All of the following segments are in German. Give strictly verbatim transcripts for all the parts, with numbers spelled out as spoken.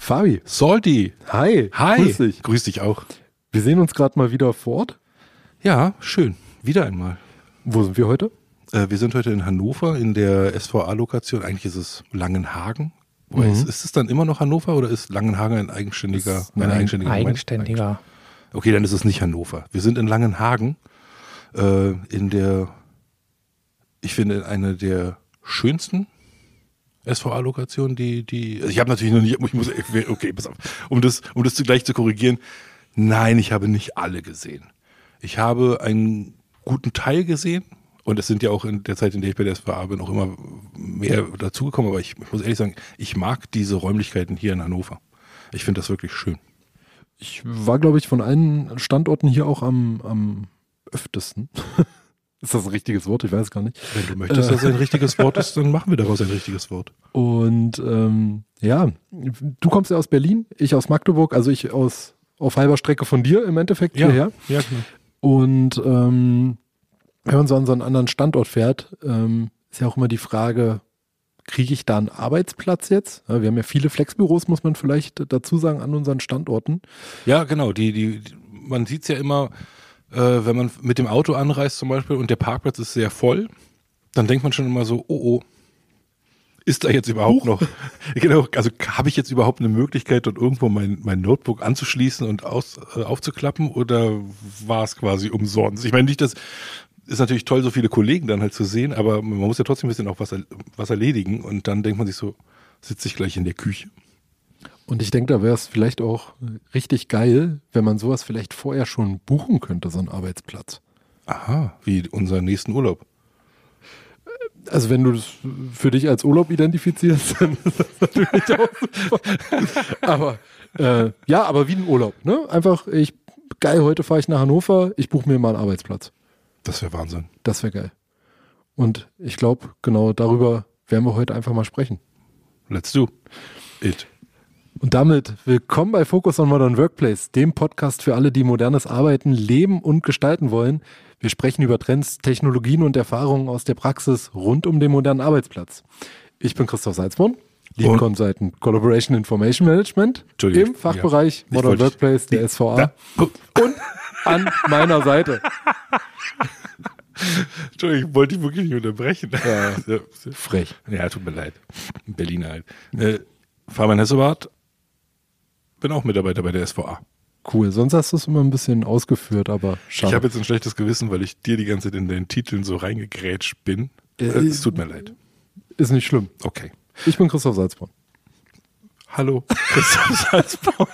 Fabi. Salty. Hi. Hi. Grüß dich. Grüß dich auch. Wir sehen uns gerade mal wieder vor Ort. Ja, schön. Wieder einmal. Wo sind wir heute? Äh, wir sind heute in Hannover in der S V A-Lokation. Eigentlich ist es Langenhagen. Mhm. Ist, ist es dann immer noch Hannover oder ist Langenhagen ein eigenständiger? Ein eigenständiger. eigenständiger. Okay, dann ist es nicht Hannover. Wir sind in Langenhagen äh, in der, ich finde, eine der schönsten S V A-Lokationen, die, die, also ich habe natürlich noch nicht, ich muss, okay, pass auf, um das, um das gleich zu korrigieren. Nein, ich habe nicht alle gesehen. Ich habe einen guten Teil gesehen. Und es sind ja auch in der Zeit, in der ich bei der S V A bin, auch immer mehr dazugekommen. Aber ich, ich muss ehrlich sagen, ich mag diese Räumlichkeiten hier in Hannover. Ich finde das wirklich schön. Ich war, glaube ich, von allen Standorten hier auch am, am öftesten. Ist das ein richtiges Wort? Ich weiß gar nicht. Wenn du möchtest, dass es ein richtiges Wort ist, dann machen wir daraus ein richtiges Wort. Und ähm, ja, du kommst ja aus Berlin, ich aus Magdeburg, also ich aus auf halber Strecke von dir im Endeffekt ja, hierher. Ja, genau. Und ähm, wenn man so an so einen anderen Standort fährt, ähm, ist ja auch immer die Frage, kriege ich da einen Arbeitsplatz jetzt? Ja, wir haben ja viele Flexbüros, muss man vielleicht dazu sagen, an unseren Standorten. Ja, genau. Die, die, die, man sieht es ja immer, äh, wenn man mit dem Auto anreist zum Beispiel und der Parkplatz ist sehr voll, dann denkt man schon immer so, oh oh, ist da jetzt überhaupt Huch. noch, genau, also habe ich jetzt überhaupt eine Möglichkeit, dort irgendwo mein, mein Notebook anzuschließen und aus, äh, aufzuklappen oder war es quasi umsonst? Ich meine nicht, dass ist natürlich toll, so viele Kollegen dann halt zu sehen, aber man muss ja trotzdem ein bisschen auch was, was erledigen und dann denkt man sich so, sitze ich gleich in der Küche. Und ich denke, da wäre es vielleicht auch richtig geil, wenn man sowas vielleicht vorher schon buchen könnte, so einen Arbeitsplatz. Aha, wie unseren nächsten Urlaub. Also wenn du das für dich als Urlaub identifizierst, dann ist das natürlich auch super. Aber äh, ja, aber wie ein Urlaub, ne? Einfach, ich geil, heute fahre ich nach Hannover, ich buche mir mal einen Arbeitsplatz. Das wäre Wahnsinn. Das wäre geil. Und ich glaube, genau darüber werden wir heute einfach mal sprechen. Let's do it. Und damit willkommen bei Focus on Modern Workplace, dem Podcast für alle, die modernes Arbeiten, leben und gestalten wollen. Wir sprechen über Trends, Technologien und Erfahrungen aus der Praxis rund um den modernen Arbeitsplatz. Ich bin Christoph Salzborn, Lead Consultant Collaboration Information Management im Fachbereich ja, Modern Workplace der S V A. Und an meiner Seite. Entschuldigung, ich wollte dich wirklich nicht unterbrechen. Ja, frech. Ja, tut mir leid. Berliner halt. Äh, Fabian Hessewart, bin auch Mitarbeiter bei der S V A. Cool, sonst hast du es immer ein bisschen ausgeführt, aber schade. Ich habe jetzt ein schlechtes Gewissen, weil ich dir die ganze Zeit in deinen Titeln so reingegrätscht bin. Äh, äh, es tut mir leid. Ist nicht schlimm. Okay. Ich bin Christoph Salzborn. Hallo, Christoph Salzborn.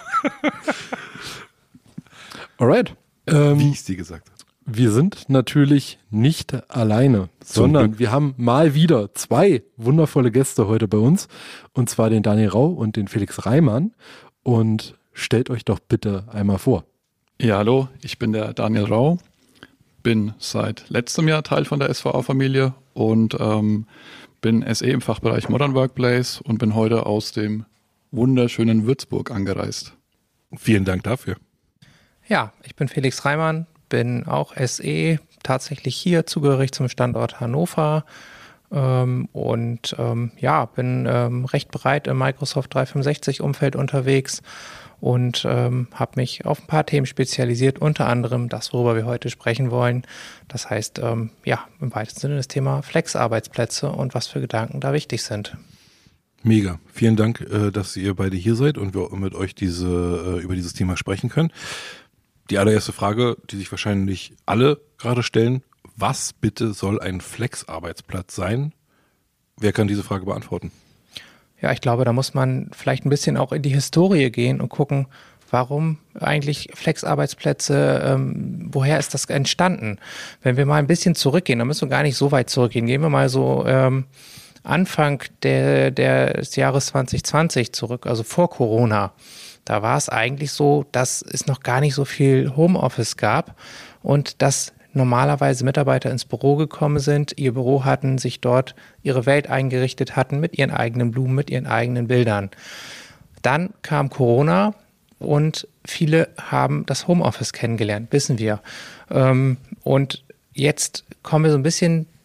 Alright. Ähm, Wie ich es dir gesagt habe. Wir sind natürlich nicht alleine, sondern wir haben mal wieder zwei wundervolle Gäste heute bei uns. Und zwar den Daniel Rau und den Felix Reimann. Und stellt euch doch bitte einmal vor. Ja, hallo, ich bin der Daniel Rau, bin seit letztem Jahr Teil von der S V A-Familie und ähm, bin S E im Fachbereich Modern Workplace und bin heute aus dem wunderschönen Würzburg angereist. Vielen Dank dafür. Ja, ich bin Felix Reimann, bin auch S E, tatsächlich hier zugehörig zum Standort Hannover ähm, und ähm, ja, bin ähm, recht breit im Microsoft dreihundertfünfundsechzig-Umfeld unterwegs und ähm, habe mich auf ein paar Themen spezialisiert, unter anderem das, worüber wir heute sprechen wollen. Das heißt, ähm, ja, im weitesten Sinne das Thema Flex-Arbeitsplätze und was für Gedanken da wichtig sind. Mega. Vielen Dank, dass ihr beide hier seid und wir mit euch diese, über dieses Thema sprechen können. Die allererste Frage, die sich wahrscheinlich alle gerade stellen, was bitte soll ein Flex-Arbeitsplatz sein? Wer kann diese Frage beantworten? Ja, ich glaube, da muss man vielleicht ein bisschen auch in die Historie gehen und gucken, warum eigentlich Flex-Arbeitsplätze, ähm, woher ist das entstanden? Wenn wir mal ein bisschen zurückgehen, dann müssen wir gar nicht so weit zurückgehen, gehen wir mal so ähm, Anfang der, der, des Jahres zwanzig zwanzig zurück, also vor Corona. Da war es eigentlich so, dass es noch gar nicht so viel Homeoffice gab und dass normalerweise Mitarbeiter ins Büro gekommen sind, ihr Büro hatten, sich dort ihre Welt eingerichtet hatten mit ihren eigenen Blumen, mit ihren eigenen Bildern. Dann kam Corona und viele haben das Homeoffice kennengelernt, wissen wir. Und jetzt kommen wir so ein bisschen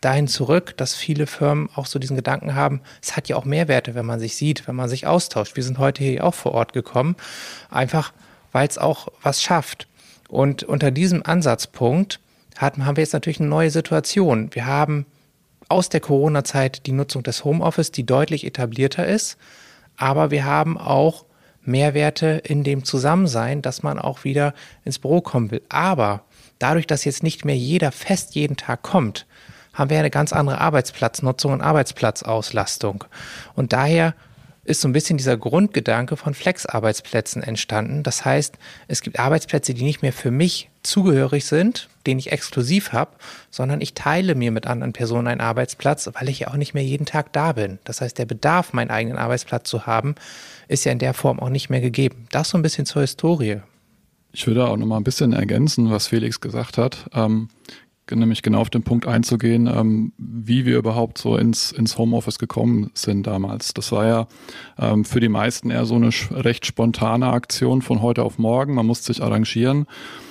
dahin zurück, dass viele Firmen auch so diesen Gedanken haben, es hat ja auch Mehrwerte, wenn man sich sieht, wenn man sich austauscht. Wir sind heute hier auch vor Ort gekommen, einfach weil es auch was schafft. Und unter diesem Ansatzpunkt hat, haben wir jetzt natürlich eine neue Situation. Wir haben aus der Corona-Zeit die Nutzung des Homeoffice, die deutlich etablierter ist, aber wir haben auch Mehrwerte in dem Zusammensein, dass man auch wieder ins Büro kommen will. Aber dadurch, dass jetzt nicht mehr jeder fest jeden Tag kommt, haben wir eine ganz andere Arbeitsplatznutzung und Arbeitsplatzauslastung. Und daher ist so ein bisschen dieser Grundgedanke von Flex-Arbeitsplätzen entstanden. Das heißt, es gibt Arbeitsplätze, die nicht mehr für mich zugehörig sind, den ich exklusiv habe, sondern ich teile mir mit anderen Personen einen Arbeitsplatz, weil ich ja auch nicht mehr jeden Tag da bin. Das heißt, der Bedarf, meinen eigenen Arbeitsplatz zu haben, ist ja in der Form auch nicht mehr gegeben. Das so ein bisschen zur Historie. Ich würde auch noch mal ein bisschen ergänzen, was Felix gesagt hat. Ähm, nämlich genau auf den Punkt einzugehen, ähm, wie wir überhaupt so ins, ins Homeoffice gekommen sind damals. Das war ja ähm, für die meisten eher so eine recht spontane Aktion von heute auf morgen. Man musste sich arrangieren.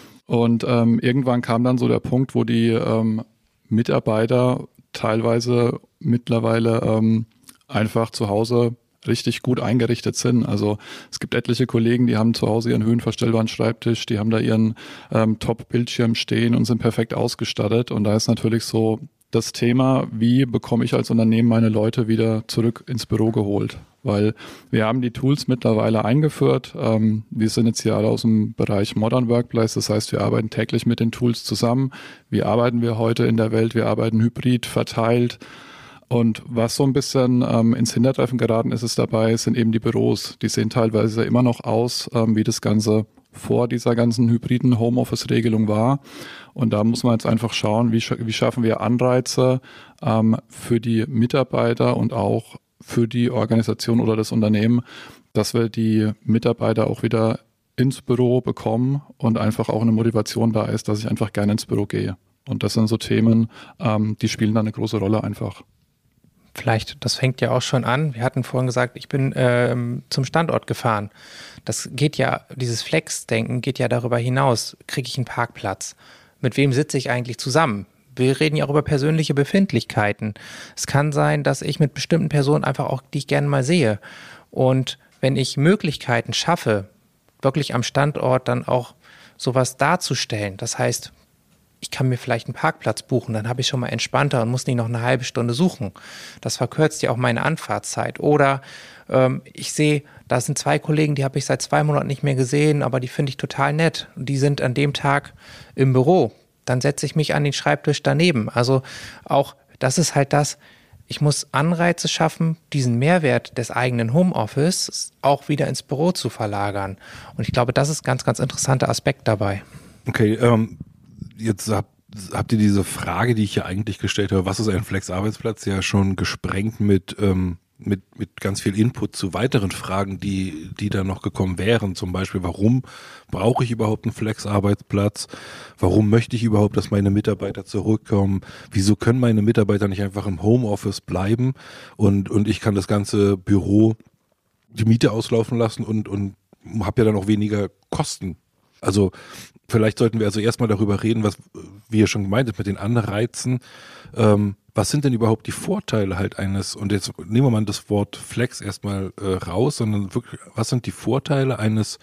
Und ähm, irgendwann kam dann so der Punkt, wo die ähm, Mitarbeiter teilweise mittlerweile ähm, einfach zu Hause richtig gut eingerichtet sind. Also es gibt etliche Kollegen, die haben zu Hause ihren höhenverstellbaren Schreibtisch, die haben da ihren ähm, Top-Bildschirm stehen und sind perfekt ausgestattet. Und da ist natürlich so das Thema, wie bekomme ich als Unternehmen meine Leute wieder zurück ins Büro geholt? Weil wir haben die Tools mittlerweile eingeführt. Ähm, wir sind jetzt hier alle aus dem Bereich Modern Workplace. Das heißt, wir arbeiten täglich mit den Tools zusammen. Wie arbeiten wir heute in der Welt? Wir arbeiten hybrid, verteilt. Und was so ein bisschen ähm, ins Hintertreffen geraten ist, ist dabei, sind eben die Büros. Die sehen teilweise immer noch aus, ähm, wie das Ganze vor dieser ganzen hybriden Homeoffice-Regelung war. Und da muss man jetzt einfach schauen, wie, sch- wie schaffen wir Anreize ähm, für die Mitarbeiter und auch für die Organisation oder das Unternehmen, dass wir die Mitarbeiter auch wieder ins Büro bekommen und einfach auch eine Motivation da ist, dass ich einfach gerne ins Büro gehe. Und das sind so Themen, ähm, die spielen da eine große Rolle einfach. Vielleicht, das fängt ja auch schon an. Wir hatten vorhin gesagt, ich bin ähm, zum Standort gefahren. Das geht ja, dieses Flex-Denken geht ja darüber hinaus. Kriege ich einen Parkplatz? Mit wem sitze ich eigentlich zusammen? Wir reden ja auch über persönliche Befindlichkeiten. Es kann sein, dass ich mit bestimmten Personen einfach auch, die ich gerne mal sehe. Und wenn ich Möglichkeiten schaffe, wirklich am Standort dann auch sowas darzustellen, das heißt, ich kann mir vielleicht einen Parkplatz buchen, dann habe ich schon mal entspannter und muss nicht noch eine halbe Stunde suchen. Das verkürzt ja auch meine Anfahrtszeit. Oder ähm, ich sehe, da sind zwei Kollegen, die habe ich seit zwei Monaten nicht mehr gesehen, aber die finde ich total nett. Und die sind an dem Tag im Büro. Dann setze ich mich an den Schreibtisch daneben. Also auch, das ist halt das, ich muss Anreize schaffen, diesen Mehrwert des eigenen Homeoffice auch wieder ins Büro zu verlagern. Und ich glaube, das ist ein ganz, ganz interessanter Aspekt dabei. Okay, ähm, jetzt habt, habt ihr diese Frage, die ich ja eigentlich gestellt habe, was ist ein Flex-Arbeitsplatz, ja schon gesprengt mit, ähm, mit, mit ganz viel Input zu weiteren Fragen, die, die da noch gekommen wären. Zum Beispiel, warum brauche ich überhaupt einen Flex-Arbeitsplatz? Warum möchte ich überhaupt, dass meine Mitarbeiter zurückkommen? Wieso können meine Mitarbeiter nicht einfach im Homeoffice bleiben und, und ich kann das ganze Büro die Miete auslaufen lassen und, und habe ja dann auch weniger Kosten? Also vielleicht sollten wir also erstmal darüber reden, was, wie ihr schon gemeint habt, mit den Anreizen. Ähm, was sind denn überhaupt die Vorteile halt eines, und jetzt nehmen wir mal das Wort Flex erstmal äh, raus, sondern wirklich, was sind die Vorteile eines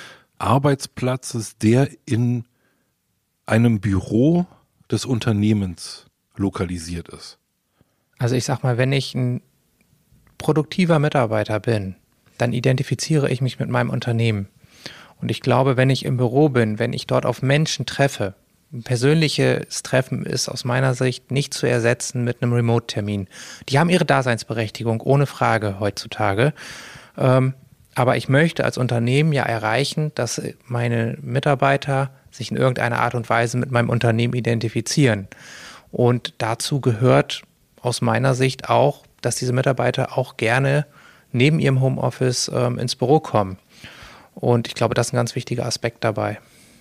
Arbeitsplatzes, der in einem Büro des Unternehmens lokalisiert ist? Also ich sag mal, wenn ich ein produktiver Mitarbeiter bin, dann identifiziere ich mich mit meinem Unternehmen. Und ich glaube, wenn ich im Büro bin, wenn ich dort auf Menschen treffe, ein persönliches Treffen ist aus meiner Sicht nicht zu ersetzen mit einem Remote-Termin. Die haben ihre Daseinsberechtigung, ohne Frage heutzutage. Ähm, aber ich möchte als Unternehmen ja erreichen, dass meine Mitarbeiter sich in irgendeiner Art und Weise mit meinem Unternehmen identifizieren. Und dazu gehört aus meiner Sicht auch, dass diese Mitarbeiter auch gerne neben ihrem Homeoffice ähm, ins Büro kommen. Und ich glaube, das ist ein ganz wichtiger Aspekt dabei.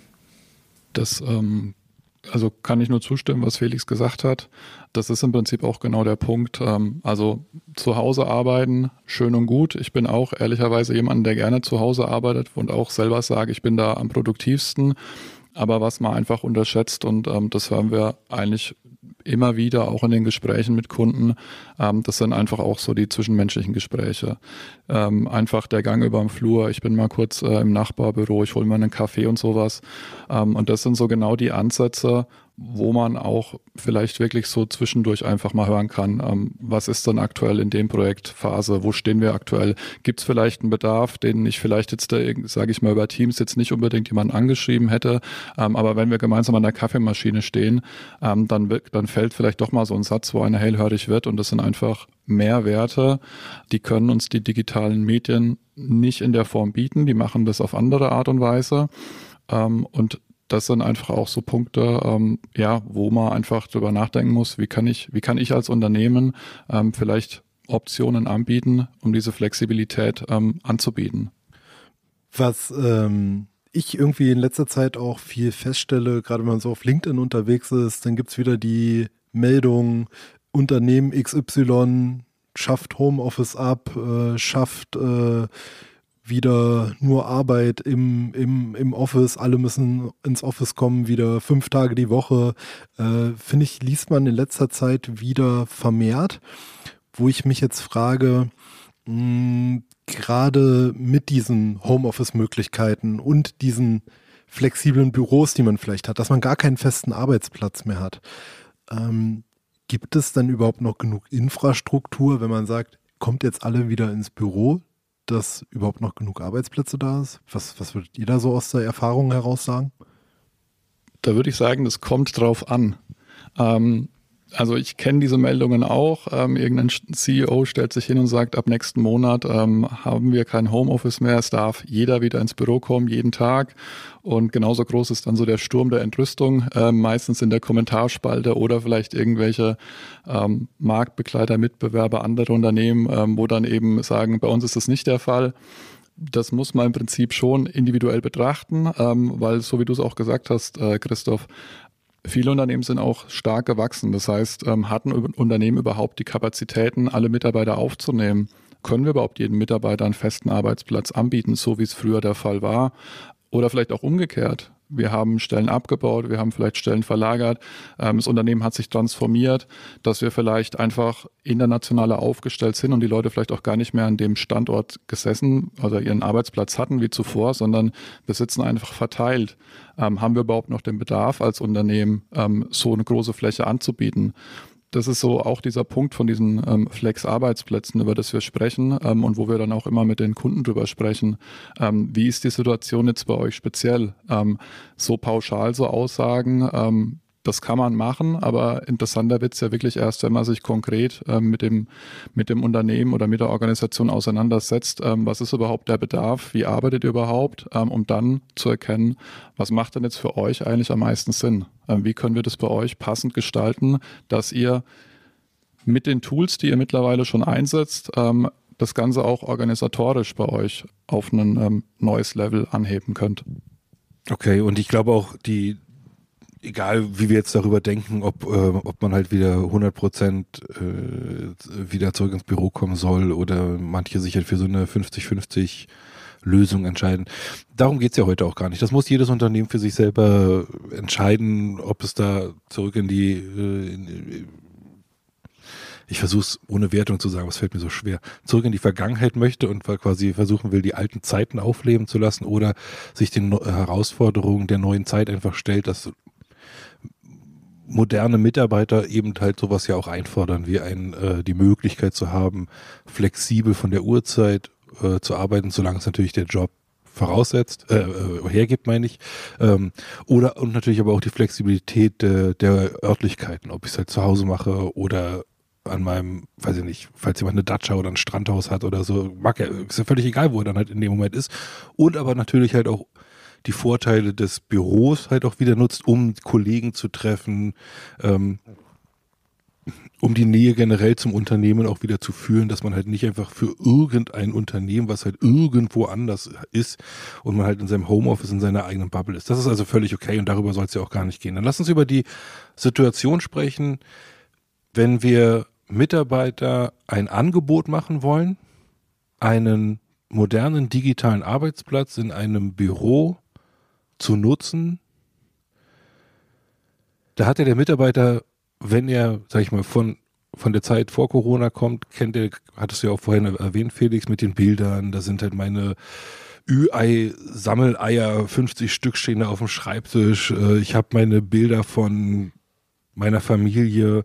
Das ähm, also kann ich nur zustimmen, was Felix gesagt hat. Das ist im Prinzip auch genau der Punkt. Ähm, also zu Hause arbeiten, schön und gut. Ich bin auch ehrlicherweise jemand, der gerne zu Hause arbeitet und auch selber sage, ich bin da am produktivsten. Aber was man einfach unterschätzt, und ähm, das hören wir eigentlich immer wieder, auch in den Gesprächen mit Kunden, ähm, das sind einfach auch so die zwischenmenschlichen Gespräche. Ähm, einfach der Gang über den Flur, ich bin mal kurz äh, im Nachbarbüro, ich hole mir einen Kaffee und sowas. Ähm, und das sind so genau die Ansätze, wo man auch vielleicht wirklich so zwischendurch einfach mal hören kann, ähm, was ist denn aktuell in dem Projektphase, wo stehen wir aktuell, gibt es vielleicht einen Bedarf, den ich vielleicht jetzt, sage ich mal, über Teams jetzt nicht unbedingt jemanden angeschrieben hätte, ähm, aber wenn wir gemeinsam an der Kaffeemaschine stehen, ähm, dann, dann fällt vielleicht doch mal so ein Satz, wo einer hellhörig wird, und das sind einfach Mehrwerte, die können uns die digitalen Medien nicht in der Form bieten, die machen das auf andere Art und Weise, ähm, und das sind einfach auch so Punkte, ähm, ja, wo man einfach drüber nachdenken muss, wie kann ich, wie kann ich als Unternehmen ähm, vielleicht Optionen anbieten, um diese Flexibilität ähm, anzubieten. Was ähm, ich irgendwie in letzter Zeit auch viel feststelle, gerade wenn man so auf LinkedIn unterwegs ist, dann gibt es wieder die Meldung, Unternehmen X Y schafft Homeoffice ab, äh, schafft äh, wieder nur Arbeit im, im, im Office, alle müssen ins Office kommen, wieder fünf Tage die Woche, äh, finde ich, liest man in letzter Zeit wieder vermehrt, wo ich mich jetzt frage, mh, gerade mit diesen Homeoffice-Möglichkeiten und diesen flexiblen Büros, die man vielleicht hat, dass man gar keinen festen Arbeitsplatz mehr hat, ähm, gibt es dann überhaupt noch genug Infrastruktur, wenn man sagt, kommt jetzt alle wieder ins Büro, dass überhaupt noch genug Arbeitsplätze da ist? Was, was würdet ihr da so aus der Erfahrung heraus sagen? Da würde ich sagen, das kommt drauf an. Ähm, also ich kenne diese Meldungen auch. Ähm, irgendein C E O stellt sich hin und sagt, ab nächsten Monat ähm, haben wir kein Homeoffice mehr. Es darf jeder wieder ins Büro kommen, jeden Tag. Und genauso groß ist dann so der Sturm der Entrüstung, äh, meistens in der Kommentarspalte oder vielleicht irgendwelche ähm, Marktbegleiter, Mitbewerber, andere Unternehmen, ähm, wo dann eben sagen, bei uns ist das nicht der Fall. Das muss man im Prinzip schon individuell betrachten, ähm, weil, so wie du es auch gesagt hast, äh, Christoph, viele Unternehmen sind auch stark gewachsen. Das heißt, ähm, hatten Unternehmen überhaupt die Kapazitäten, alle Mitarbeiter aufzunehmen? Können wir überhaupt jedem Mitarbeiter einen festen Arbeitsplatz anbieten, so wie es früher der Fall war? Oder vielleicht auch umgekehrt. Wir haben Stellen abgebaut, wir haben vielleicht Stellen verlagert. Ähm, das Unternehmen hat sich transformiert, dass wir vielleicht einfach internationaler aufgestellt sind und die Leute vielleicht auch gar nicht mehr an dem Standort gesessen oder ihren Arbeitsplatz hatten wie zuvor, sondern wir sitzen einfach verteilt. Ähm, haben wir überhaupt noch den Bedarf als Unternehmen, ähm, so eine große Fläche anzubieten? Das ist so auch dieser Punkt von diesen ähm, Flex-Arbeitsplätzen, über das wir sprechen ähm, und wo wir dann auch immer mit den Kunden drüber sprechen. Ähm, wie ist die Situation jetzt bei euch speziell? Ähm, so pauschal so Aussagen, ähm, das kann man machen, aber interessanter wird es ja wirklich erst, wenn man sich konkret ähm, mit dem, mit dem Unternehmen oder mit der Organisation auseinandersetzt. Ähm, was ist überhaupt der Bedarf? Wie arbeitet ihr überhaupt? Ähm, um dann zu erkennen, was macht denn jetzt für euch eigentlich am meisten Sinn? Ähm, wie können wir das bei euch passend gestalten, dass ihr mit den Tools, die ihr mittlerweile schon einsetzt, ähm, das Ganze auch organisatorisch bei euch auf ein ähm, neues Level anheben könnt? Okay, und ich glaube auch, die egal wie wir jetzt darüber denken, ob, äh, ob man halt wieder hundert Prozent äh, wieder zurück ins Büro kommen soll oder manche sich halt für so eine fünfzig fünfzig Lösung entscheiden. Darum geht's ja heute auch gar nicht. Das muss jedes Unternehmen für sich selber entscheiden, ob es da zurück in die, äh, in, ich versuche es ohne Wertung zu sagen, aber es fällt mir so schwer, zurück in die Vergangenheit möchte und quasi versuchen will, die alten Zeiten aufleben zu lassen oder sich den Herausforderungen der neuen Zeit einfach stellt, dass moderne Mitarbeiter eben halt sowas ja auch einfordern, wie ein, äh, die Möglichkeit zu haben, flexibel von der Uhrzeit äh, zu arbeiten, solange es natürlich der Job voraussetzt, äh, äh, hergibt, meine ich. Ähm, oder und natürlich aber auch die Flexibilität äh, der Örtlichkeiten, ob ich es halt zu Hause mache oder an meinem, weiß ich nicht, falls jemand eine Datscha oder ein Strandhaus hat oder so, mag er, ist ja völlig egal, wo er dann halt in dem Moment ist. Und aber natürlich halt auch die Vorteile des Büros halt auch wieder nutzt, um Kollegen zu treffen, ähm, um die Nähe generell zum Unternehmen auch wieder zu fühlen, dass man halt nicht einfach für irgendein Unternehmen, was halt irgendwo anders ist und man halt in seinem Homeoffice, in seiner eigenen Bubble ist. Das ist also völlig okay und darüber soll es ja auch gar nicht gehen. Dann lass uns über die Situation sprechen, wenn wir Mitarbeiter ein Angebot machen wollen, einen modernen digitalen Arbeitsplatz in einem Büro zu nutzen. Da hat ja der Mitarbeiter wenn er, sag ich mal, von von der Zeit vor Corona kommt, kennt ihr, hattest du ja auch vorhin erwähnt, Felix, mit den Bildern, da sind halt meine Ü-Ei-Sammeleier, fünfzig Stück stehen da auf dem Schreibtisch, ich habe meine Bilder von meiner Familie,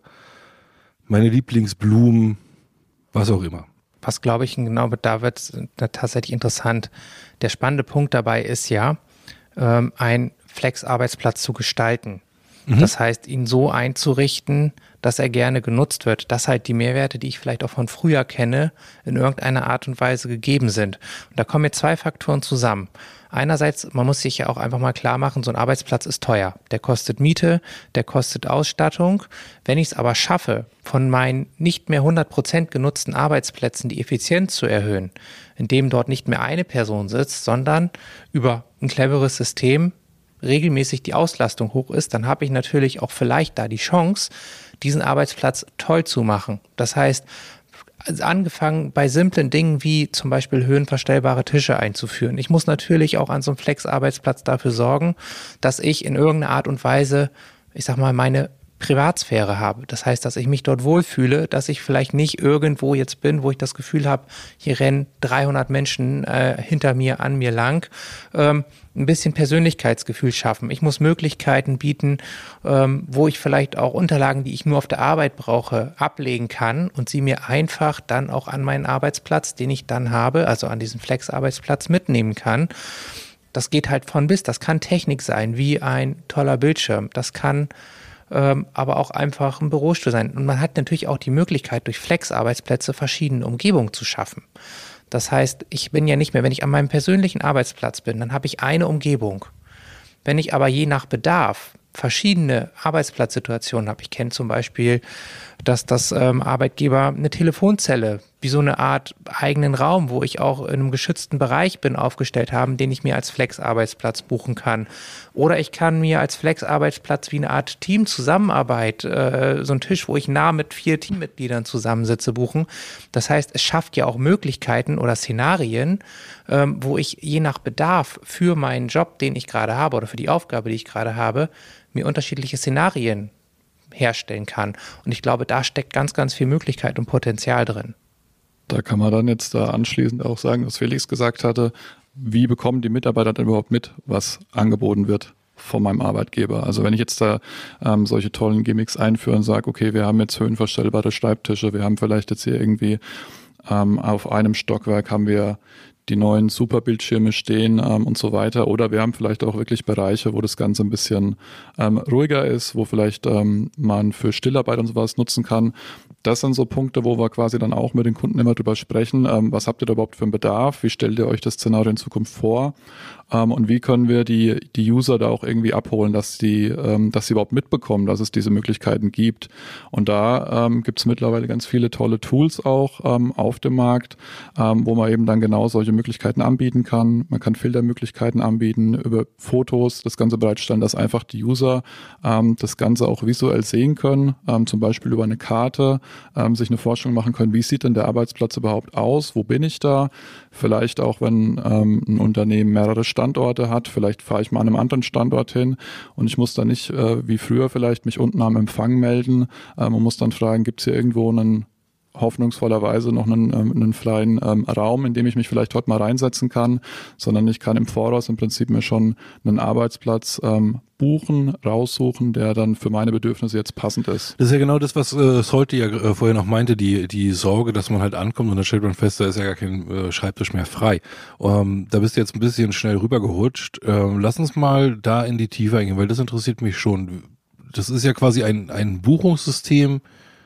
meine Lieblingsblumen, was auch immer. Was glaube ich, genau, da wird es tatsächlich interessant. Der spannende Punkt dabei ist ja, ähm, einen Flex-Arbeitsplatz zu gestalten. Mhm. Das heißt, ihn so einzurichten, dass er gerne genutzt wird, dass halt die Mehrwerte, die ich vielleicht auch von früher kenne, in irgendeiner Art und Weise gegeben sind. Und da kommen jetzt zwei Faktoren zusammen. Einerseits, man muss sich ja auch einfach mal klar machen, so ein Arbeitsplatz ist teuer. Der kostet Miete, der kostet Ausstattung. Wenn ich es aber schaffe, von meinen nicht mehr hundert Prozent genutzten Arbeitsplätzen die Effizienz zu erhöhen, indem dort nicht mehr eine Person sitzt, sondern über ein cleveres System regelmäßig die Auslastung hoch ist, dann habe ich natürlich auch vielleicht da die Chance, diesen Arbeitsplatz toll zu machen. Das heißt, angefangen bei simplen Dingen wie zum Beispiel höhenverstellbare Tische einzuführen. Ich muss natürlich auch an so einem Flex-Arbeitsplatz dafür sorgen, dass ich in irgendeiner Art und Weise, ich sag mal, meine Privatsphäre habe. Das heißt, dass ich mich dort wohlfühle, dass ich vielleicht nicht irgendwo jetzt bin, wo ich das Gefühl habe, hier rennen dreihundert Menschen äh, hinter mir, an mir lang. Ähm, ein bisschen Persönlichkeitsgefühl schaffen. Ich muss Möglichkeiten bieten, ähm, wo ich vielleicht auch Unterlagen, die ich nur auf der Arbeit brauche, ablegen kann und sie mir einfach dann auch an meinen Arbeitsplatz, den ich dann habe, also an diesen Flex-Arbeitsplatz mitnehmen kann. Das geht halt von bis. Das kann Technik sein, wie ein toller Bildschirm. Das kann ähm, aber auch einfach ein Bürostuhl sein. Und man hat natürlich auch die Möglichkeit, durch Flex-Arbeitsplätze verschiedene Umgebungen zu schaffen. Das heißt, ich bin ja nicht mehr, wenn ich an meinem persönlichen Arbeitsplatz bin, dann habe ich eine Umgebung. Wenn ich aber je nach Bedarf verschiedene Arbeitsplatzsituationen habe, ich kenne zum Beispiel, dass das ähm, Arbeitgeber eine Telefonzelle, wie so eine Art eigenen Raum, wo ich auch in einem geschützten Bereich bin, aufgestellt haben, den ich mir als Flex-Arbeitsplatz buchen kann. Oder ich kann mir als Flex-Arbeitsplatz wie eine Art Teamzusammenarbeit, äh, so einen Tisch, wo ich nah mit vier Teammitgliedern zusammensitze, buchen. Das heißt, es schafft ja auch Möglichkeiten oder Szenarien, ähm, wo ich je nach Bedarf für meinen Job, den ich gerade habe oder für die Aufgabe, die ich gerade habe, mir unterschiedliche Szenarien herstellen kann. Und ich glaube, da steckt ganz, ganz viel Möglichkeit und Potenzial drin. Da kann man dann jetzt da anschließend auch sagen, was Felix gesagt hatte, wie bekommen die Mitarbeiter denn überhaupt mit, was angeboten wird von meinem Arbeitgeber? Also wenn ich jetzt da ähm, solche tollen Gimmicks einführe und sage, okay, wir haben jetzt höhenverstellbare Schreibtische, wir haben vielleicht jetzt hier irgendwie ähm, auf einem Stockwerk haben wir die neuen Superbildschirme stehen ähm, und so weiter. Oder wir haben vielleicht auch wirklich Bereiche, wo das Ganze ein bisschen ähm, ruhiger ist, wo vielleicht ähm, man für Stillarbeit und sowas nutzen kann. Das sind so Punkte, wo wir quasi dann auch mit den Kunden immer drüber sprechen. Ähm, was habt ihr da überhaupt für einen Bedarf? Wie stellt ihr euch das Szenario in Zukunft vor? Ähm, und wie können wir die die User da auch irgendwie abholen, dass die ähm, dass sie überhaupt mitbekommen, dass es diese Möglichkeiten gibt? Und da ähm, gibt es mittlerweile ganz viele tolle Tools auch ähm, auf dem Markt, ähm, wo man eben dann genau solche Möglichkeiten anbieten kann. Man kann Filtermöglichkeiten anbieten, über Fotos das Ganze bereitstellen, dass einfach die User ähm, das Ganze auch visuell sehen können, ähm, zum Beispiel über eine Karte, ähm, sich eine Vorstellung machen können, wie sieht denn der Arbeitsplatz überhaupt aus, wo bin ich da? Vielleicht auch, wenn ähm, ein Unternehmen mehrere Standorte hat, vielleicht fahre ich mal an einem anderen Standort hin und ich muss dann nicht äh, wie früher vielleicht mich unten am Empfang melden ähm, und muss dann fragen, gibt es hier irgendwo einen hoffnungsvollerweise noch einen, ähm, einen freien ähm, Raum, in dem ich mich vielleicht heute mal reinsetzen kann, sondern ich kann im Voraus im Prinzip mir schon einen Arbeitsplatz ähm, buchen, raussuchen, der dann für meine Bedürfnisse jetzt passend ist. Das ist ja genau das, was äh, Solti ja äh, vorher noch meinte, die die Sorge, dass man halt ankommt und dann stellt man fest, da ist ja gar kein äh, Schreibtisch mehr frei. Ähm, da bist du jetzt ein bisschen schnell rübergerutscht. Ähm, lass uns mal da in die Tiefe eingehen, weil das interessiert mich schon. Das ist ja quasi ein ein Buchungssystem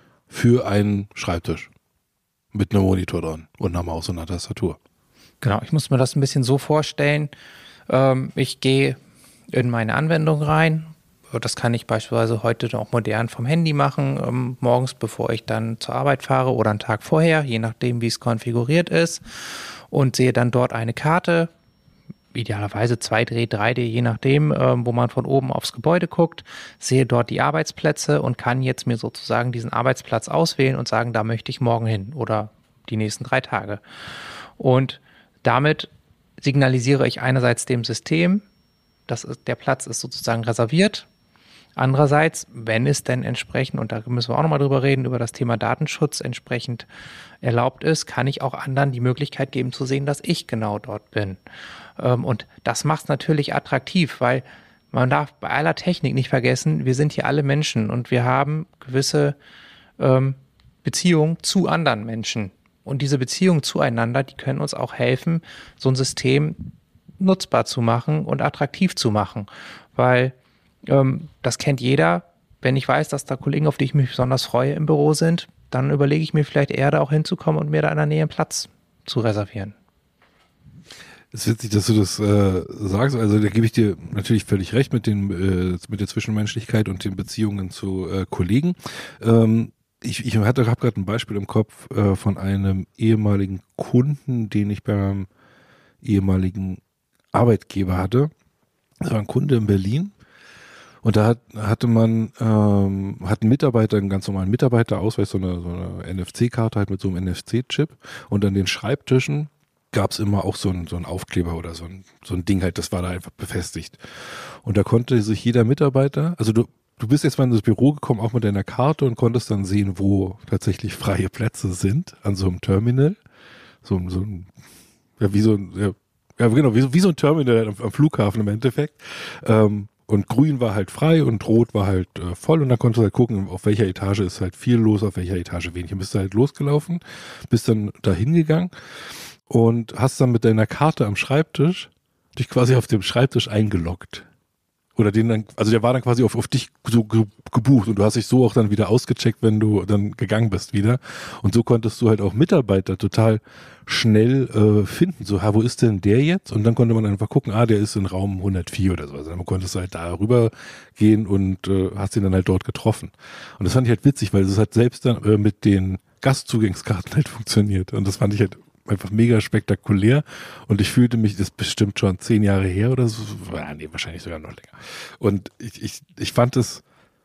für einen Schreibtisch mit einem Monitor dran und einer Maus und einer Tastatur. Genau, ich muss mir das ein bisschen so vorstellen. Ähm, ich gehe in meine Anwendung rein. Das kann ich beispielsweise heute auch modern vom Handy machen, ähm, morgens, bevor ich dann zur Arbeit fahre oder einen Tag vorher, je nachdem, wie es konfiguriert ist, und sehe dann dort eine Karte, idealerweise zwei D, drei D, je nachdem, ähm, wo man von oben aufs Gebäude guckt, sehe dort die Arbeitsplätze und kann jetzt mir sozusagen diesen Arbeitsplatz auswählen und sagen, da möchte ich morgen hin oder die nächsten drei Tage. Und damit signalisiere ich einerseits dem System, das ist, der Platz ist sozusagen reserviert, Andererseits, wenn es denn entsprechend, und da müssen wir auch nochmal drüber reden, über das Thema Datenschutz entsprechend erlaubt ist, kann ich auch anderen die Möglichkeit geben zu sehen, dass ich genau dort bin. Und das macht es natürlich attraktiv, weil man darf bei aller Technik nicht vergessen, wir sind hier alle Menschen und wir haben gewisse ähm, Beziehungen zu anderen Menschen. Und diese Beziehungen zueinander, die können uns auch helfen, so ein System nutzbar zu machen und attraktiv zu machen. Weil ähm, das kennt jeder. Wenn ich weiß, dass da Kollegen, auf die ich mich besonders freue, im Büro sind, dann überlege ich mir vielleicht eher, da auch hinzukommen und mir da in der Nähe einen Platz zu reservieren. Es ist witzig, dass du das äh, sagst. Also da gebe ich dir natürlich völlig recht mit, den, äh, mit der Zwischenmenschlichkeit und den Beziehungen zu äh, Kollegen. Ähm, ich ich hatte habe gerade ein Beispiel im Kopf äh, von einem ehemaligen Kunden, den ich beim ehemaligen Arbeitgeber hatte. Das war ein Kunde in Berlin. Und da hat, hatte man, ähm, hat ein Mitarbeiter, einen ganz normalen Mitarbeiterausweis, so eine, so eine N F C-Karte halt mit so einem N F C-Chip. Und an den Schreibtischen gab es immer auch so ein, so ein Aufkleber oder so ein, so ein Ding halt, das war da einfach befestigt. Und da konnte sich jeder Mitarbeiter, also du, du bist jetzt mal in das Büro gekommen, auch mit deiner Karte und konntest dann sehen, wo tatsächlich freie Plätze sind, an so einem Terminal. So, so ein, ja, wie so ein, ja, ja genau, wie, wie so ein Terminal am, am Flughafen im Endeffekt. Ähm, und grün war halt frei und rot war halt äh, voll und dann konntest du halt gucken, auf welcher Etage ist halt viel los, auf welcher Etage wenig. Und bist du halt losgelaufen, bist dann da hingegangen und hast dann mit deiner Karte am Schreibtisch dich quasi auf dem Schreibtisch eingeloggt. Oder den dann, also der war dann quasi auf, auf dich so ge- gebucht und du hast dich so auch dann wieder ausgecheckt, wenn du dann gegangen bist wieder. Und so konntest du halt auch Mitarbeiter total schnell äh, finden. So, ha, wo ist denn der jetzt? Und dann konnte man einfach gucken, ah, der ist in Raum hundertvier oder so. Also dann konntest du halt da rüber gehen und äh, hast ihn dann halt dort getroffen. Und das fand ich halt witzig, weil es hat selbst dann äh, mit den Gastzugängskarten halt funktioniert. Und das fand ich halt einfach mega spektakulär und ich fühlte mich, das ist bestimmt schon zehn Jahre her oder so, ja, nee, wahrscheinlich sogar noch länger. Und ich, ich, ich fand es,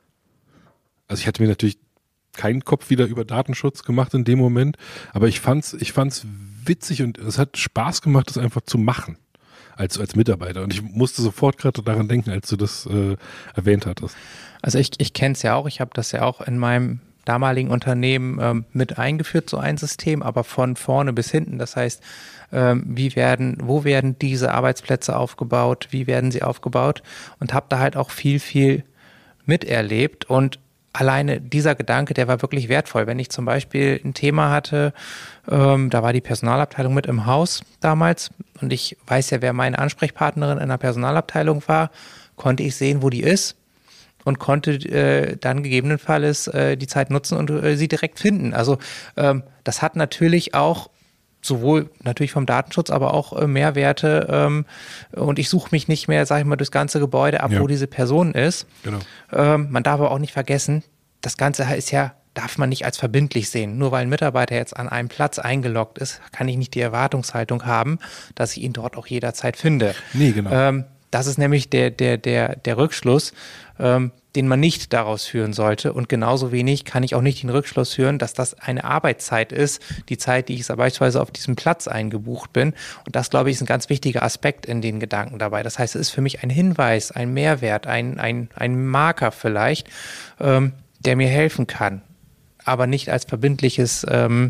also ich hatte mir natürlich keinen Kopf wieder über Datenschutz gemacht in dem Moment, aber ich fand's, ich fand's witzig und es hat Spaß gemacht, das einfach zu machen als, als Mitarbeiter. Und ich musste sofort gerade daran denken, als du das äh, erwähnt hattest. Also ich, ich kenne es ja auch, ich habe das ja auch in meinem damaligen Unternehmen ähm, mit eingeführt, so ein System, aber von vorne bis hinten. Das heißt, ähm, wie werden, wo werden diese Arbeitsplätze aufgebaut, wie werden sie aufgebaut und habe da halt auch viel, viel miterlebt und alleine dieser Gedanke, der war wirklich wertvoll. Wenn ich zum Beispiel ein Thema hatte, ähm, da war die Personalabteilung mit im Haus damals und ich weiß ja, wer meine Ansprechpartnerin in der Personalabteilung war, konnte ich sehen, wo die ist. Und konnte äh, dann gegebenenfalls äh, die Zeit nutzen und äh, sie direkt finden. Also ähm, das hat natürlich auch sowohl natürlich vom Datenschutz, aber auch äh, Mehrwerte. Ähm, und ich suche mich nicht mehr, sage ich mal, durchs ganze Gebäude ab, ja, wo diese Person ist. Genau. Ähm, man darf aber auch nicht vergessen, das Ganze ist ja, darf man nicht als verbindlich sehen. Nur weil ein Mitarbeiter jetzt an einem Platz eingeloggt ist, kann ich nicht die Erwartungshaltung haben, dass ich ihn dort auch jederzeit finde. Nee, genau. Ähm, Das ist nämlich der, der, der, der Rückschluss, ähm, den man nicht daraus führen sollte. Und genauso wenig kann ich auch nicht den Rückschluss führen, dass das eine Arbeitszeit ist, die Zeit, die ich beispielsweise auf diesem Platz eingebucht bin. Und das, glaube ich, ist ein ganz wichtiger Aspekt in den Gedanken dabei. Das heißt, es ist für mich ein Hinweis, ein Mehrwert, ein, ein, ein Marker vielleicht, ähm, der mir helfen kann. Aber nicht als verbindliches, ähm,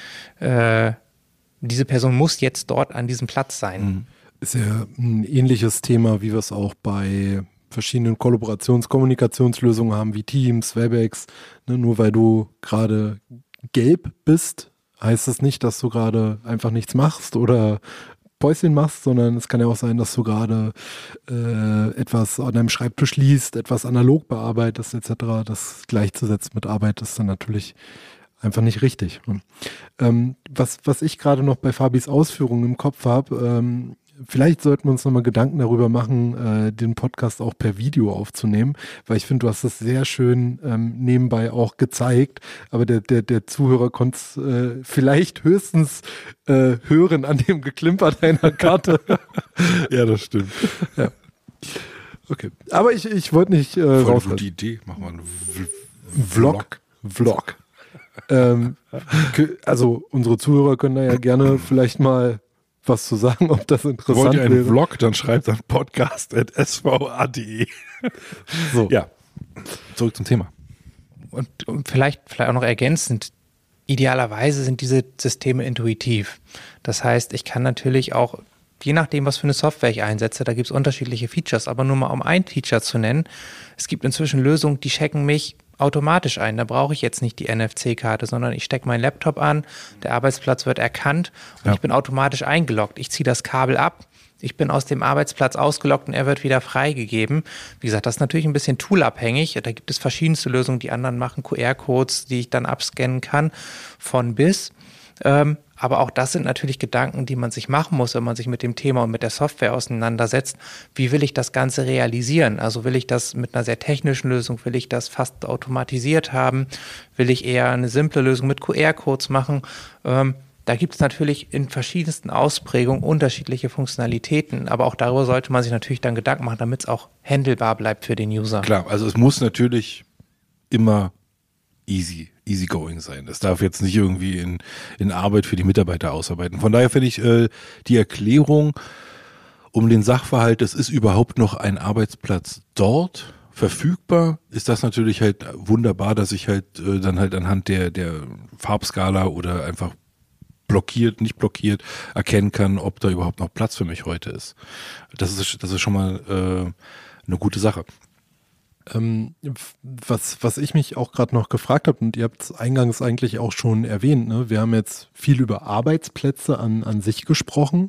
äh, diese Person muss jetzt dort an diesem Platz sein. Mhm. Ist ja ein ähnliches Thema, wie wir es auch bei verschiedenen Kollaborations-, Kommunikationslösungen haben, wie Teams, Webex. Ne, nur weil du gerade gelb bist, heißt es nicht, dass du gerade einfach nichts machst oder Päuschen machst, sondern es kann ja auch sein, dass du gerade äh, etwas an deinem Schreibtisch liest, etwas analog bearbeitest et cetera. Das gleichzusetzen mit Arbeit ist dann natürlich einfach nicht richtig. Ähm, was, was ich gerade noch bei Fabis Ausführungen im Kopf habe, ähm, vielleicht sollten wir uns nochmal Gedanken darüber machen, äh, den Podcast auch per Video aufzunehmen, weil ich finde, du hast das sehr schön ähm, nebenbei auch gezeigt, aber der, der, der Zuhörer konnte es äh, vielleicht höchstens äh, hören an dem Geklimper deiner Karte. Ja, das stimmt. Ja. Okay. Aber ich, ich wollte nicht äh, Voll raus. gute Idee, machen wir einen V- Vlog. Vlog. ähm, also unsere Zuhörer können da ja gerne vielleicht mal was zu sagen, ob das interessant Wollt ihr einen wäre. Vlog, dann schreibt dann podcast at s v a punkt d e. So. Ja. zurück zum Thema. Und, und vielleicht, vielleicht auch noch ergänzend, idealerweise sind diese Systeme intuitiv. Das heißt, ich kann natürlich auch, je nachdem, was für eine Software ich einsetze, da gibt es unterschiedliche Features, aber nur mal um ein Feature zu nennen, es gibt inzwischen Lösungen, die checken mich automatisch ein. Da brauche ich jetzt nicht die N F C-Karte, sondern ich stecke meinen Laptop an, der Arbeitsplatz wird erkannt und ja. ich bin automatisch eingeloggt. Ich ziehe das Kabel ab, ich bin aus dem Arbeitsplatz ausgeloggt und er wird wieder freigegeben. Wie gesagt, das ist natürlich ein bisschen toolabhängig. Da gibt es verschiedenste Lösungen, die anderen machen, Q R-Codes, die ich dann abscannen kann, von bis. Ähm, aber auch das sind natürlich Gedanken, die man sich machen muss, wenn man sich mit dem Thema und mit der Software auseinandersetzt. Wie will ich das Ganze realisieren? Also will ich das mit einer sehr technischen Lösung, will ich das fast automatisiert haben? Will ich eher eine simple Lösung mit Q R-Codes machen? Ähm, Da gibt es natürlich in verschiedensten Ausprägungen unterschiedliche Funktionalitäten, aber auch darüber sollte man sich natürlich dann Gedanken machen, damit es auch handelbar bleibt für den User. Klar, also es muss natürlich immer easy, easy going sein. Es darf jetzt nicht irgendwie in, in Arbeit für die Mitarbeiter ausarbeiten. Von daher finde ich äh, die Erklärung um den Sachverhalt, es ist überhaupt noch ein Arbeitsplatz dort verfügbar, ist das natürlich halt wunderbar, dass ich halt äh, dann halt anhand der, der Farbskala oder einfach blockiert, nicht blockiert, erkennen kann, ob da überhaupt noch Platz für mich heute ist. Das ist, das ist schon mal äh, eine gute Sache. Ähm, was, was ich mich auch gerade noch gefragt habe, und ihr habt es eingangs eigentlich auch schon erwähnt, ne? Wir haben jetzt viel über Arbeitsplätze an, an sich gesprochen,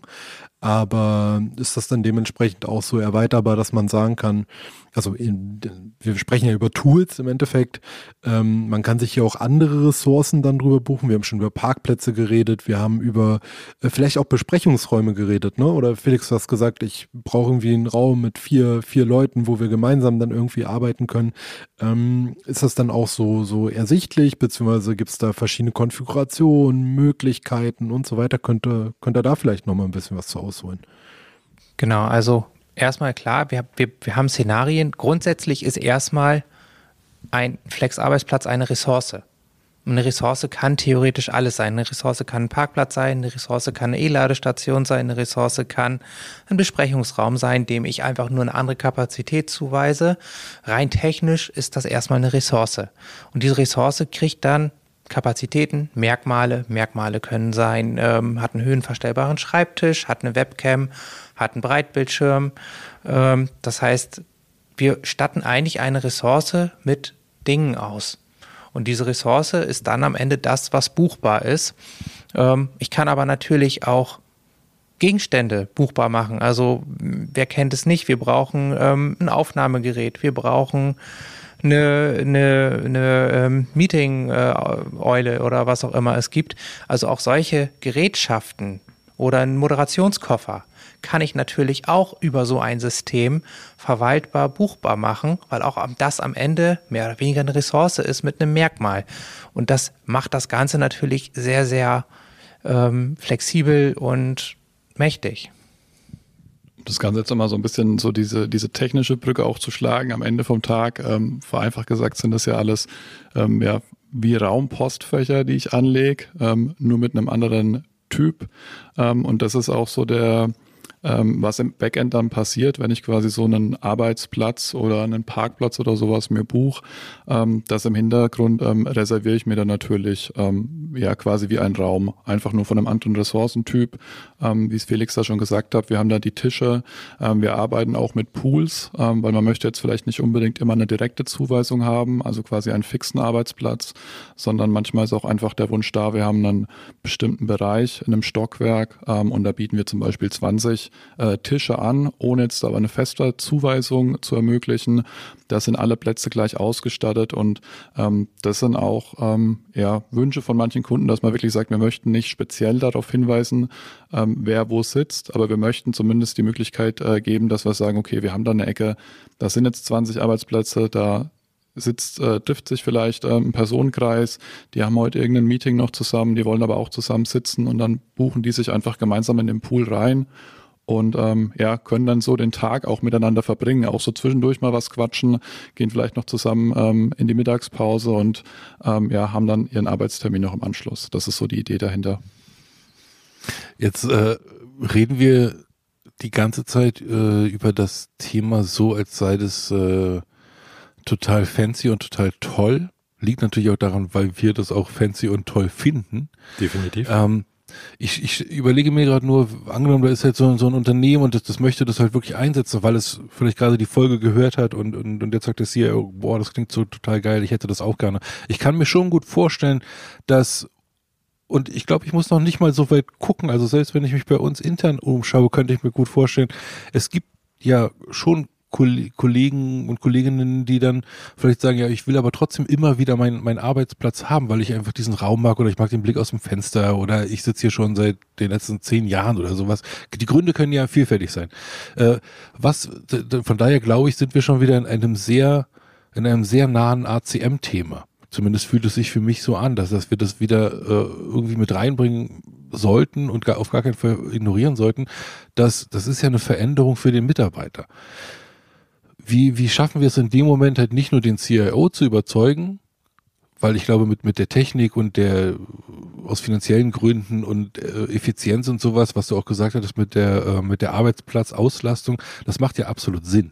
aber ist das dann dementsprechend auch so erweiterbar, dass man sagen kann, also in, wir sprechen ja über Tools im Endeffekt, ähm, man kann sich hier auch andere Ressourcen dann drüber buchen, wir haben schon über Parkplätze geredet, wir haben über äh, vielleicht auch Besprechungsräume geredet, ne? Oder Felix, du hast gesagt, ich brauche irgendwie einen Raum mit vier, vier Leuten, wo wir gemeinsam dann irgendwie arbeiten können. Ähm, ist das dann auch so, so ersichtlich, beziehungsweise gibt es da verschiedene Konfigurationen, Möglichkeiten und so weiter? Könnt ihr, könnt ihr da vielleicht nochmal ein bisschen was zu ausholen? Genau, also erstmal klar, wir, wir, wir haben Szenarien. Grundsätzlich ist erstmal ein Flex-Arbeitsplatz eine Ressource. Und eine Ressource kann theoretisch alles sein. Eine Ressource kann ein Parkplatz sein, eine Ressource kann eine E-Ladestation sein, eine Ressource kann ein Besprechungsraum sein, dem ich einfach nur eine andere Kapazität zuweise. Rein technisch ist das erstmal eine Ressource. Und diese Ressource kriegt dann Kapazitäten, Merkmale. Merkmale können sein, ähm, hat einen höhenverstellbaren Schreibtisch, hat eine Webcam, hat einen Breitbildschirm. Ähm, das heißt, wir statten eigentlich eine Ressource mit Dingen aus. Und diese Ressource ist dann am Ende das, was buchbar ist. Ähm, ich kann aber natürlich auch Gegenstände buchbar machen. Also wer kennt es nicht? Wir brauchen ähm, ein Aufnahmegerät, wir brauchen eine, eine, eine ähm, Meeting-Eule oder was auch immer es gibt. Also auch solche Gerätschaften oder einen Moderationskoffer kann ich natürlich auch über so ein System verwaltbar, buchbar machen, weil auch das am Ende mehr oder weniger eine Ressource ist mit einem Merkmal. Und das macht das Ganze natürlich sehr, sehr ähm, flexibel und mächtig. Das Ganze jetzt immer so ein bisschen so diese, diese technische Brücke auch zu schlagen am Ende vom Tag. Ähm, vereinfacht gesagt sind das ja alles ähm, ja, wie Raumpostfächer, die ich anlege, ähm, nur mit einem anderen Typ. Ähm, und das ist auch so der, ähm, was im Backend dann passiert, wenn ich quasi so einen Arbeitsplatz oder einen Parkplatz oder sowas mir buche. Ähm, das im Hintergrund ähm, reserviere ich mir dann natürlich ähm, ja quasi wie ein Raum, einfach nur von einem anderen Ressourcentyp. Ähm, wie es Felix da schon gesagt hat, wir haben da die Tische, ähm, wir arbeiten auch mit Pools, ähm, weil man möchte jetzt vielleicht nicht unbedingt immer eine direkte Zuweisung haben, also quasi einen fixen Arbeitsplatz, sondern manchmal ist auch einfach der Wunsch da, wir haben einen bestimmten Bereich in einem Stockwerk ähm, und da bieten wir zum Beispiel zwanzig äh, Tische an, ohne jetzt aber eine feste Zuweisung zu ermöglichen. Da sind alle Plätze gleich ausgestattet und ähm, das sind auch ähm, ja, Wünsche von manchen Kunden, dass man wirklich sagt, wir möchten nicht speziell darauf hinweisen, ähm, wer wo sitzt, aber wir möchten zumindest die Möglichkeit äh, geben, dass wir sagen, okay, wir haben da eine Ecke, da sind jetzt zwanzig Arbeitsplätze, da sitzt, äh, trifft sich vielleicht äh, ein Personenkreis, die haben heute irgendein Meeting noch zusammen, die wollen aber auch zusammen sitzen und dann buchen die sich einfach gemeinsam in den Pool rein. Und ähm, ja, können dann so den Tag auch miteinander verbringen, auch so zwischendurch mal was quatschen, gehen vielleicht noch zusammen ähm, in die Mittagspause und ähm, ja, haben dann ihren Arbeitstermin noch im Anschluss. Das ist so die Idee dahinter. Jetzt äh, reden wir die ganze Zeit äh, über das Thema so, als sei das äh, total fancy und total toll. Liegt natürlich auch daran, weil wir das auch fancy und toll finden. Definitiv. Ähm, ich, ich überlege mir gerade nur, angenommen, da ist halt so, so ein Unternehmen und das, das möchte das halt wirklich einsetzen, weil es vielleicht gerade die Folge gehört hat und, und, und jetzt sagt es hier, oh, boah, das klingt so total geil, ich hätte das auch gerne. Ich kann mir schon gut vorstellen, dass, und ich glaube, ich muss noch nicht mal so weit gucken, also selbst wenn ich mich bei uns intern umschaue, könnte ich mir gut vorstellen, es gibt ja schon Kollegen und Kolleginnen, die dann vielleicht sagen, ja, ich will aber trotzdem immer wieder meinen meinen Arbeitsplatz haben, weil ich einfach diesen Raum mag oder ich mag den Blick aus dem Fenster oder ich sitze hier schon seit den letzten zehn Jahren oder sowas. Die Gründe können ja vielfältig sein. Äh, was, von daher glaube ich, sind wir schon wieder in einem sehr, in einem sehr nahen A C M-Thema. Zumindest fühlt es sich für mich so an, dass, dass wir das wieder äh, irgendwie mit reinbringen sollten und gar, auf gar keinen Fall ignorieren sollten. Das, das ist ja eine Veränderung für den Mitarbeiter. Wie, wie schaffen wir es in dem Moment halt nicht nur den C I O zu überzeugen, weil ich glaube mit, mit der Technik und der aus finanziellen Gründen und äh, Effizienz und sowas, was du auch gesagt hattest mit der, äh, mit der Arbeitsplatzauslastung, das macht ja absolut Sinn.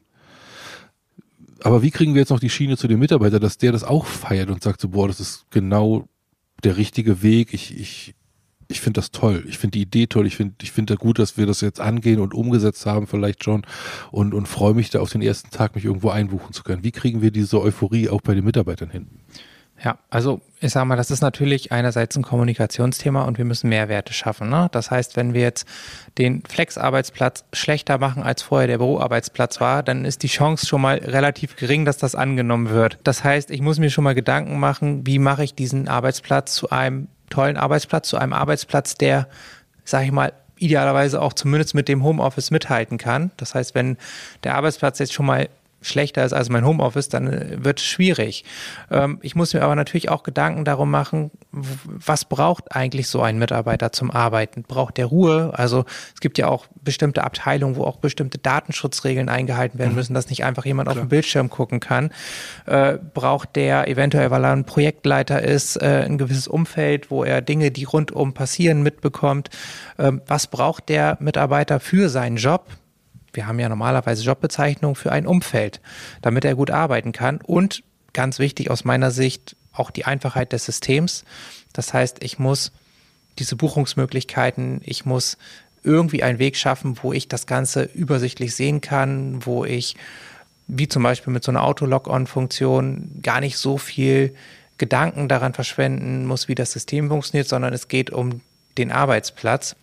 Aber wie kriegen wir jetzt noch die Schiene zu dem Mitarbeiter, dass der das auch feiert und sagt so, boah, das ist genau der richtige Weg, ich, ich, ich finde das toll, ich finde die Idee toll, ich finde ich finde gut, dass wir das jetzt angehen und umgesetzt haben vielleicht schon und, und freue mich da auf den ersten Tag, mich irgendwo einbuchen zu können. Wie kriegen wir diese Euphorie auch bei den Mitarbeitern hin? Ja, also ich sage mal, das ist natürlich einerseits ein Kommunikationsthema und wir müssen Mehrwerte schaffen. Ne? Das heißt, wenn wir jetzt den Flex-Arbeitsplatz schlechter machen, als vorher der Büroarbeitsplatz war, dann ist die Chance schon mal relativ gering, dass das angenommen wird. Das heißt, ich muss mir schon mal Gedanken machen, wie mache ich diesen Arbeitsplatz zu einem tollen Arbeitsplatz, zu einem Arbeitsplatz, der, sage ich mal, idealerweise auch zumindest mit dem Homeoffice mithalten kann. Das heißt, wenn der Arbeitsplatz jetzt schon mal schlechter ist als mein Homeoffice, dann wird es schwierig. Ähm, ich muss mir aber natürlich auch Gedanken darum machen, was braucht eigentlich so ein Mitarbeiter zum Arbeiten? Braucht der Ruhe? Also es gibt ja auch bestimmte Abteilungen, wo auch bestimmte Datenschutzregeln eingehalten werden müssen, dass nicht einfach jemand Klar. auf den Bildschirm gucken kann. Äh, braucht der eventuell, weil er ein Projektleiter ist, äh, ein gewisses Umfeld, wo er Dinge, die rundum passieren, mitbekommt? Ähm, was braucht der Mitarbeiter für seinen Job? Wir haben ja normalerweise Jobbezeichnungen für ein Umfeld, damit er gut arbeiten kann. Und ganz wichtig aus meiner Sicht auch die Einfachheit des Systems. Das heißt, ich muss diese Buchungsmöglichkeiten, ich muss irgendwie einen Weg schaffen, wo ich das Ganze übersichtlich sehen kann, wo ich, wie zum Beispiel mit so einer Auto-Log-On-Funktion, gar nicht so viel Gedanken daran verschwenden muss, wie das System funktioniert, sondern es geht um den Arbeitsplatz.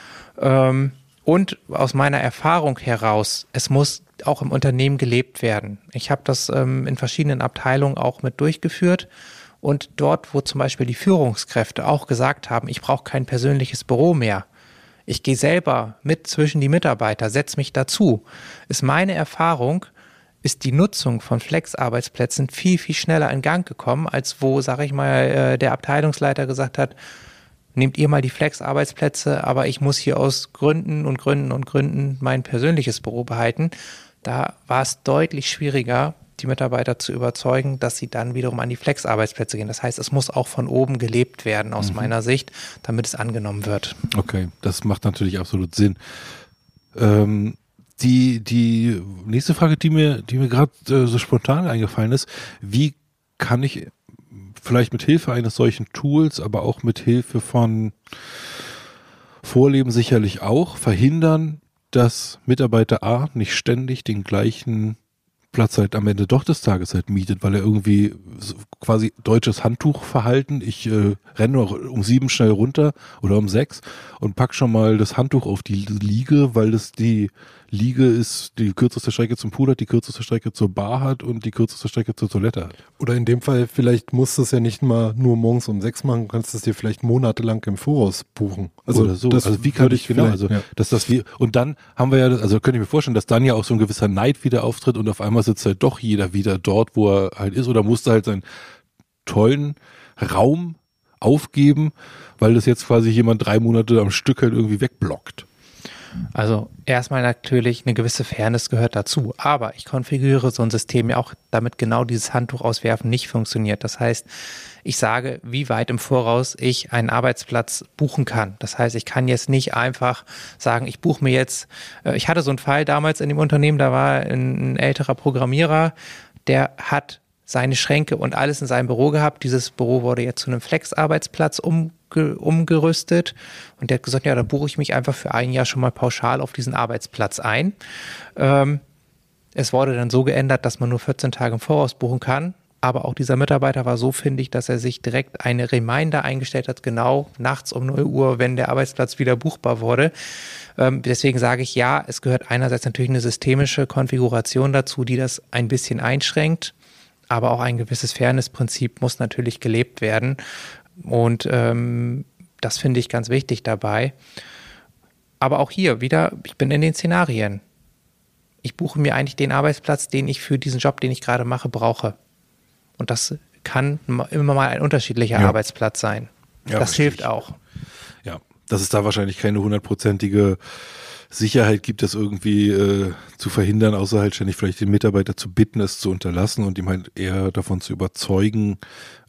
Ähm, Und aus meiner Erfahrung heraus, es muss auch im Unternehmen gelebt werden. Ich habe das ähm, in verschiedenen Abteilungen auch mit durchgeführt. Und dort, wo zum Beispiel die Führungskräfte auch gesagt haben, ich brauche kein persönliches Büro mehr, ich gehe selber mit zwischen die Mitarbeiter, setze mich dazu, ist meine Erfahrung, ist die Nutzung von Flex-Arbeitsplätzen viel, viel schneller in Gang gekommen, als wo, sage ich mal, äh, der Abteilungsleiter gesagt hat, nehmt ihr mal die Flex-Arbeitsplätze, aber ich muss hier aus Gründen und Gründen und Gründen mein persönliches Büro behalten. Da war es deutlich schwieriger, die Mitarbeiter zu überzeugen, dass sie dann wiederum an die Flex-Arbeitsplätze gehen. Das heißt, es muss auch von oben gelebt werden, aus mhm. meiner Sicht, damit es angenommen wird. Okay, das macht natürlich absolut Sinn. Ähm, die, die nächste Frage, die mir, die mir gerade äh, so spontan eingefallen ist, wie kann ich vielleicht mit Hilfe eines solchen Tools, aber auch mit Hilfe von Vorleben sicherlich auch, verhindern, dass Mitarbeiter A nicht ständig den gleichen Platz halt am Ende doch des Tages halt mietet, weil er irgendwie so quasi deutsches Handtuchverhalten, ich äh, renne noch um sieben schnell runter oder um sechs und pack schon mal das Handtuch auf die Liege, weil das die Liege ist, die kürzeste Strecke zum Pool hat, die kürzeste Strecke zur Bar hat und die kürzeste Strecke zur Toilette hat. Oder in dem Fall, vielleicht musst du es ja nicht mal nur morgens um sechs machen, kannst es dir vielleicht monatelang im Voraus buchen. Also Oder so. Das also wie kann ich, genau, also, ja. dass das wir, und dann haben wir ja, also könnte ich mir vorstellen, dass dann ja auch so ein gewisser Neid wieder auftritt und auf einmal sitzt halt doch jeder wieder dort, wo er halt ist, oder musste halt seinen tollen Raum aufgeben, weil das jetzt quasi jemand drei Monate am Stück halt irgendwie wegblockt. Also erstmal natürlich eine gewisse Fairness gehört dazu, aber ich konfiguriere so ein System ja auch, damit genau dieses Handtuch auswerfen nicht funktioniert. Das heißt, ich sage, wie weit im Voraus ich einen Arbeitsplatz buchen kann. Das heißt, ich kann jetzt nicht einfach sagen, ich buche mir jetzt, ich hatte so einen Fall damals in dem Unternehmen, da war ein, ein älterer Programmierer, der hat seine Schränke und alles in seinem Büro gehabt. Dieses Büro wurde jetzt zu einem Flex-Arbeitsplatz umge- umgerüstet und der hat gesagt, ja, da buche ich mich einfach für ein Jahr schon mal pauschal auf diesen Arbeitsplatz ein. Ähm, es wurde dann so geändert, dass man nur vierzehn Tage im Voraus buchen kann. Aber auch dieser Mitarbeiter war so findig, dass er sich direkt eine Reminder eingestellt hat, genau nachts um null Uhr, wenn der Arbeitsplatz wieder buchbar wurde. Ähm, deswegen sage ich, ja, es gehört einerseits natürlich eine systemische Konfiguration dazu, die das ein bisschen einschränkt, aber auch ein gewisses Fairness-Prinzip muss natürlich gelebt werden. Und ähm, das finde ich ganz wichtig dabei. Aber auch hier wieder, ich bin in den Szenarien. Ich buche mir eigentlich den Arbeitsplatz, den ich für diesen Job, den ich gerade mache, brauche. Und das kann immer mal ein unterschiedlicher ja. Arbeitsplatz sein. Ja, das richtig. Hilft auch. Ja, dass es da wahrscheinlich keine hundertprozentige Sicherheit gibt, das irgendwie äh, zu verhindern, außer halt ständig vielleicht den Mitarbeiter zu bitten, es zu unterlassen und ihm halt eher davon zu überzeugen,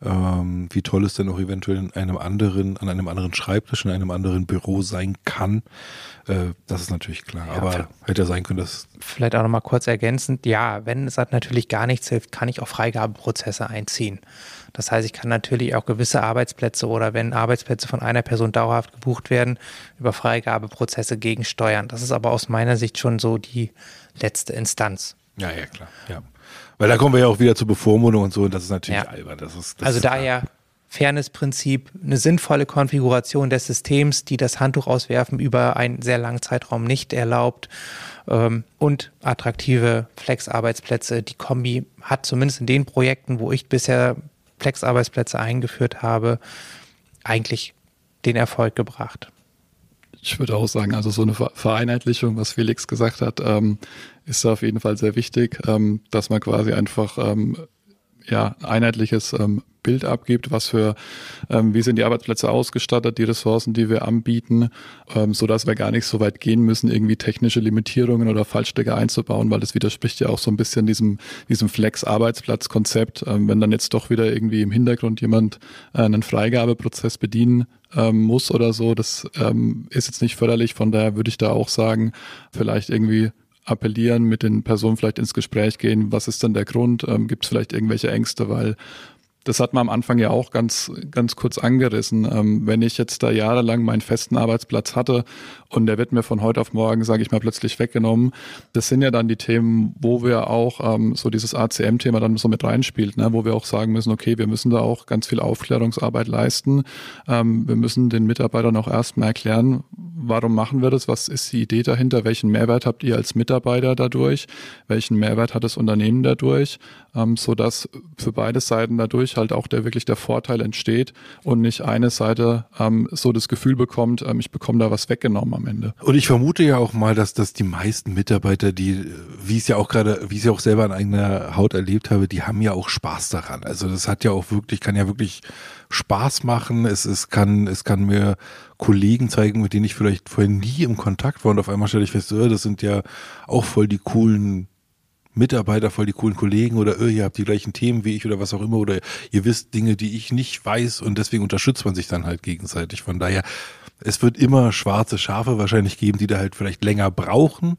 ähm, wie toll es denn auch eventuell in einem anderen, an einem anderen Schreibtisch, in einem anderen Büro sein kann. Äh, das ist natürlich klar. Ja, aber hätte sein können, dass... Vielleicht auch nochmal kurz ergänzend, ja, wenn es halt natürlich gar nichts hilft, kann ich auch Freigabeprozesse einziehen. Das heißt, ich kann natürlich auch gewisse Arbeitsplätze oder wenn Arbeitsplätze von einer Person dauerhaft gebucht werden, über Freigabeprozesse gegensteuern. Das ist aber aus meiner Sicht schon so die letzte Instanz. Ja, ja, klar. Ja. Weil da kommen wir ja auch wieder zur Bevormundung und so und das ist natürlich ja. albern. Das ist, das also ist daher Fairness-Prinzip, eine sinnvolle Konfiguration des Systems, die das Handtuch auswerfen über einen sehr langen Zeitraum nicht erlaubt ähm, und attraktive Flex-Arbeitsplätze. Die Kombi hat zumindest in den Projekten, wo ich bisher Flex-Arbeitsplätze eingeführt habe, eigentlich den Erfolg gebracht. Ich würde auch sagen, also so eine Vereinheitlichung, was Felix gesagt hat, ähm, ist auf jeden Fall sehr wichtig, ähm, dass man quasi einfach ähm, ja, ein einheitliches ähm, Bild abgibt, was für, ähm, wie sind die Arbeitsplätze ausgestattet, die Ressourcen, die wir anbieten, ähm, so dass wir gar nicht so weit gehen müssen, irgendwie technische Limitierungen oder Fallstricke einzubauen, weil das widerspricht ja auch so ein bisschen diesem, diesem Flex-Arbeitsplatz-Konzept. Ähm, wenn dann jetzt doch wieder irgendwie im Hintergrund jemand äh, einen Freigabeprozess bedienen ähm, muss oder so, das ähm, ist jetzt nicht förderlich, von daher würde ich da auch sagen, vielleicht irgendwie appellieren, mit den Personen vielleicht ins Gespräch gehen, was ist denn der Grund, ähm, gibt es vielleicht irgendwelche Ängste, weil das hat man am Anfang ja auch ganz, ganz kurz angerissen. Ähm, wenn ich jetzt da jahrelang meinen festen Arbeitsplatz hatte und der wird mir von heute auf morgen, sage ich mal, plötzlich weggenommen, das sind ja dann die Themen, wo wir auch ähm, so dieses A C M-Thema dann so mit reinspielt, ne? Wo wir auch sagen müssen, okay, wir müssen da auch ganz viel Aufklärungsarbeit leisten. Ähm, wir müssen den Mitarbeitern auch erstmal erklären, warum machen wir das, was ist die Idee dahinter, welchen Mehrwert habt ihr als Mitarbeiter dadurch, welchen Mehrwert hat das Unternehmen dadurch, ähm, sodass für beide Seiten dadurch halt auch der wirklich der Vorteil entsteht und nicht eine Seite ähm, so das Gefühl bekommt, ähm, ich bekomme da was weggenommen am Ende. Und ich vermute ja auch mal, dass dass die meisten Mitarbeiter, die, wie ich es ja auch gerade, wie ich es ja auch selber an eigener Haut erlebt habe, die haben ja auch Spaß daran. Also das hat ja auch wirklich, kann ja wirklich Spaß machen. Es, es kann, es kann mir Kollegen zeigen, mit denen ich vielleicht vorher nie im Kontakt war und auf einmal stelle ich fest, oh, das sind ja auch voll die coolen Mitarbeiter, voll die coolen Kollegen oder oh, ihr habt die gleichen Themen wie ich oder was auch immer oder ihr wisst Dinge, die ich nicht weiß und deswegen unterstützt man sich dann halt gegenseitig. Von daher, es wird immer schwarze Schafe wahrscheinlich geben, die da halt vielleicht länger brauchen,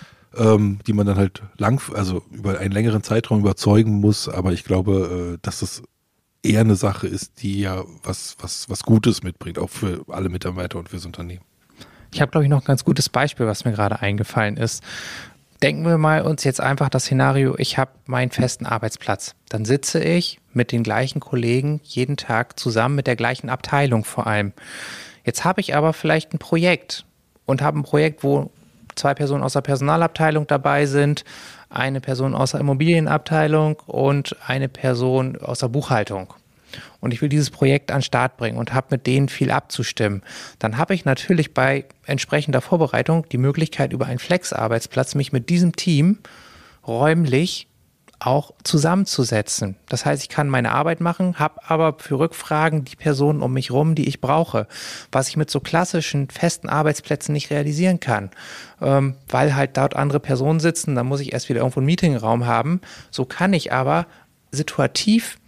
ähm, die man dann halt lang, also über einen längeren Zeitraum überzeugen muss, aber ich glaube, äh, dass das eher eine Sache ist, die ja was, was, was Gutes mitbringt, auch für alle Mitarbeiter und fürs Unternehmen. Ich habe, glaube ich, noch ein ganz gutes Beispiel, was mir gerade eingefallen ist. Denken wir mal uns jetzt einfach das Szenario, ich habe meinen festen Arbeitsplatz. Dann sitze ich mit den gleichen Kollegen jeden Tag zusammen, mit der gleichen Abteilung vor allem. Jetzt habe ich aber vielleicht ein Projekt und habe ein Projekt, wo zwei Personen aus der Personalabteilung dabei sind, eine Person aus der Immobilienabteilung und eine Person aus der Buchhaltung. Und ich will dieses Projekt an den Start bringen und habe mit denen viel abzustimmen. Dann habe ich natürlich bei entsprechender Vorbereitung die Möglichkeit, über einen Flex-Arbeitsplatz mich mit diesem Team räumlich auch zusammenzusetzen. Das heißt, ich kann meine Arbeit machen, habe aber für Rückfragen die Personen um mich rum, die ich brauche, was ich mit so klassischen festen Arbeitsplätzen nicht realisieren kann, ähm, weil halt dort andere Personen sitzen, dann muss ich erst wieder irgendwo einen Meetingraum haben. So kann ich aber situativ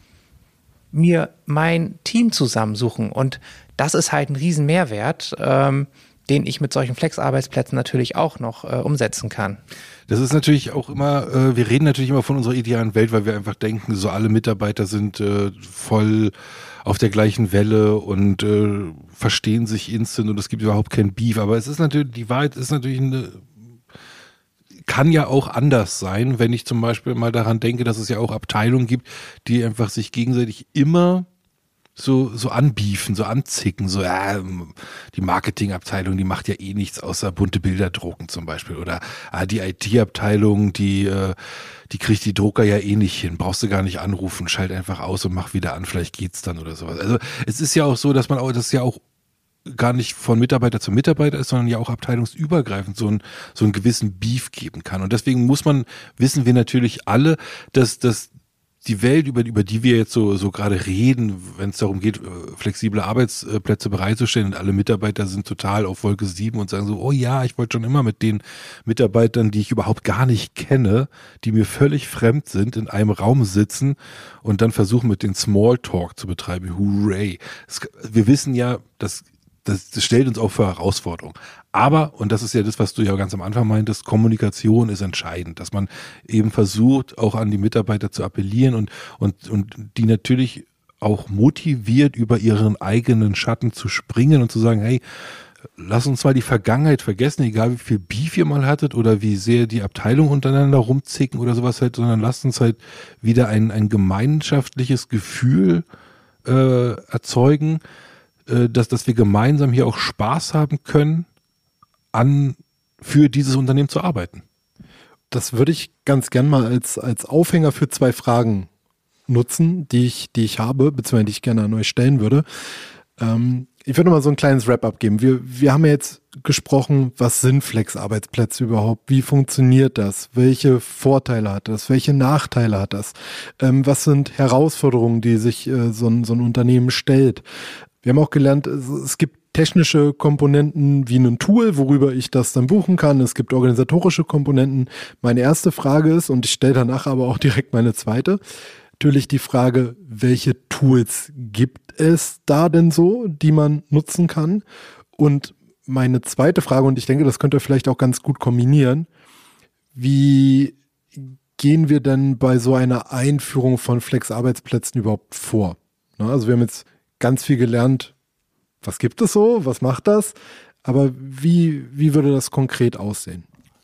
mir mein Team zusammensuchen und das ist halt ein riesen Mehrwert, ähm, den ich mit solchen Flex-Arbeitsplätzen natürlich auch noch äh, umsetzen kann. Das ist natürlich auch immer, äh, wir reden natürlich immer von unserer idealen Welt, weil wir einfach denken, so alle Mitarbeiter sind äh, voll auf der gleichen Welle und äh, verstehen sich instant und es gibt überhaupt kein Beef. Aber es ist natürlich, die Wahrheit ist natürlich eine, kann ja auch anders sein, wenn ich zum Beispiel mal daran denke, dass es ja auch Abteilungen gibt, die einfach sich gegenseitig immer so so anbiefen, so anzicken, so ja, die Marketingabteilung, die macht ja eh nichts außer bunte Bilder drucken zum Beispiel oder ah, die I T-Abteilung, die äh, die kriegt die Drucker ja eh nicht hin, brauchst du gar nicht anrufen, schalt einfach aus und mach wieder an, vielleicht geht's dann oder sowas. Also es ist ja auch so, dass man auch, das ja auch gar nicht von Mitarbeiter zu Mitarbeiter ist, sondern ja auch abteilungsübergreifend so einen so einen gewissen Beef geben kann. Und deswegen muss man, wissen wir natürlich alle, dass dass die Welt, über, über die wir jetzt so, so gerade reden, wenn es darum geht, flexible Arbeitsplätze bereitzustellen und alle Mitarbeiter sind total auf Wolke sieben und sagen so, oh ja, ich wollte schon immer mit den Mitarbeitern, die ich überhaupt gar nicht kenne, die mir völlig fremd sind, in einem Raum sitzen und dann versuchen mit den Smalltalk zu betreiben. Hooray. Es, wir wissen ja, dass Das, das stellt uns auch vor Herausforderungen. Aber, und das ist ja das, was du ja ganz am Anfang meintest, Kommunikation ist entscheidend, dass man eben versucht, auch an die Mitarbeiter zu appellieren und, und, und die natürlich auch motiviert, über ihren eigenen Schatten zu springen und zu sagen, hey, lass uns mal die Vergangenheit vergessen, egal wie viel Beef ihr mal hattet oder wie sehr die Abteilungen untereinander rumzicken oder sowas halt, sondern lasst uns halt wieder ein, ein gemeinschaftliches Gefühl äh, erzeugen, Dass, dass wir gemeinsam hier auch Spaß haben können, an für dieses Unternehmen zu arbeiten. Das würde ich ganz gern mal als, als Aufhänger für zwei Fragen nutzen, die ich, die ich habe, beziehungsweise die ich gerne an euch stellen würde. Ähm, ich würde mal so ein kleines Wrap-up geben. Wir, wir haben ja jetzt gesprochen, was sind Flex-Arbeitsplätze überhaupt? Wie funktioniert das? Welche Vorteile hat das? Welche Nachteile hat das? Ähm, was sind Herausforderungen, die sich äh, so, ein, so ein Unternehmen stellt? Wir haben auch gelernt, es gibt technische Komponenten wie ein Tool, worüber ich das dann buchen kann. Es gibt organisatorische Komponenten. Meine erste Frage ist, und ich stelle danach aber auch direkt meine zweite, natürlich die Frage, welche Tools gibt es da denn so, die man nutzen kann? Und meine zweite Frage, und ich denke, das könnt ihr vielleicht auch ganz gut kombinieren, wie gehen wir denn bei so einer Einführung von Flex-Arbeitsplätzen überhaupt vor? Also wir haben jetzt ganz viel gelernt, was gibt es so, was macht das, aber wie, wie würde das konkret aussehen?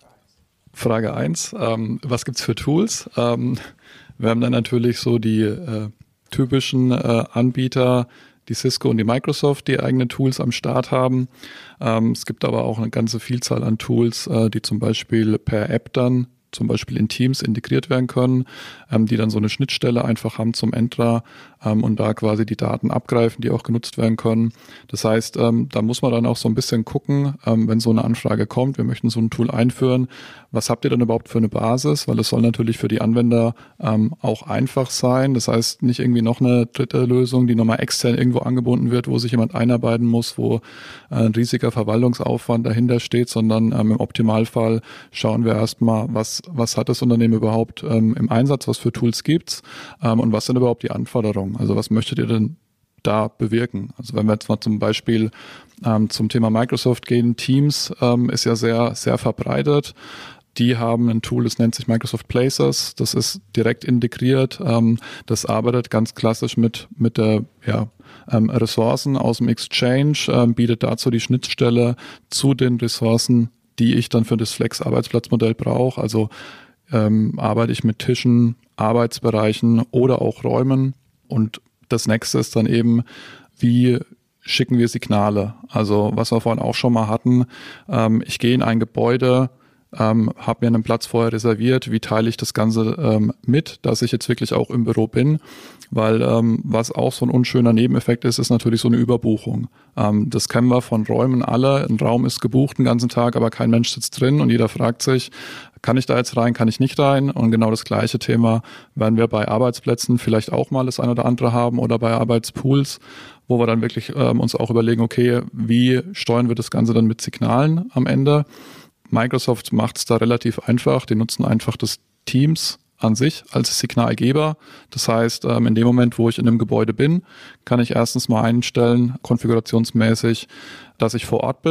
Frage eins, ähm, was gibt's für Tools? Ähm, wir haben dann natürlich so die äh, typischen äh, Anbieter, die Cisco und die Microsoft, die eigene Tools am Start haben. Ähm, es gibt aber auch eine ganze Vielzahl an Tools, äh, die zum Beispiel per App dann zum Beispiel in Teams integriert werden können, ähm, die dann so eine Schnittstelle einfach haben zum Entra ähm, und da quasi die Daten abgreifen, die auch genutzt werden können. Das heißt, ähm, da muss man dann auch so ein bisschen gucken, ähm, wenn so eine Anfrage kommt, wir möchten so ein Tool einführen, was habt ihr denn überhaupt für eine Basis? Weil es soll natürlich für die Anwender ähm, auch einfach sein. Das heißt, nicht irgendwie noch eine dritte Lösung, die nochmal extern irgendwo angebunden wird, wo sich jemand einarbeiten muss, wo äh, ein riesiger Verwaltungsaufwand dahinter steht, sondern ähm, im Optimalfall schauen wir erstmal, was was hat das Unternehmen überhaupt ähm, im Einsatz, was für Tools gibt's ähm, und was sind überhaupt die Anforderungen? Also was möchtet ihr denn da bewirken? Also wenn wir jetzt mal zum Beispiel ähm, zum Thema Microsoft gehen, Teams ähm, ist ja sehr, sehr verbreitet. Die haben ein Tool, das nennt sich Microsoft Places. Das ist direkt integriert. Ähm, das arbeitet ganz klassisch mit, mit der, ja, ähm, Ressourcen aus dem Exchange, ähm, bietet dazu die Schnittstelle zu den Ressourcen, die ich dann für das Flex-Arbeitsplatzmodell brauche. Also ähm, arbeite ich mit Tischen, Arbeitsbereichen oder auch Räumen. Und das nächste ist dann eben, wie schicken wir Signale? Also was wir vorhin auch schon mal hatten, ähm, ich gehe in ein Gebäude, ähm, habe mir einen Platz vorher reserviert, wie teile ich das Ganze ähm, mit, dass ich jetzt wirklich auch im Büro bin, weil ähm, was auch so ein unschöner Nebeneffekt ist, ist natürlich so eine Überbuchung. Ähm, das kennen wir von Räumen alle, ein Raum ist gebucht den ganzen Tag, aber kein Mensch sitzt drin und jeder fragt sich, kann ich da jetzt rein, kann ich nicht rein? Und genau das gleiche Thema werden wir bei Arbeitsplätzen vielleicht auch mal das eine oder andere haben oder bei Arbeitspools, wo wir dann wirklich ähm, uns auch überlegen, okay, wie steuern wir das Ganze dann mit Signalen am Ende? Microsoft macht es da relativ einfach. Die nutzen einfach das Teams an sich als Signalgeber. Das heißt, in dem Moment, wo ich in einem Gebäude bin, kann ich erstens mal einstellen, konfigurationsmäßig, dass ich vor Ort bin.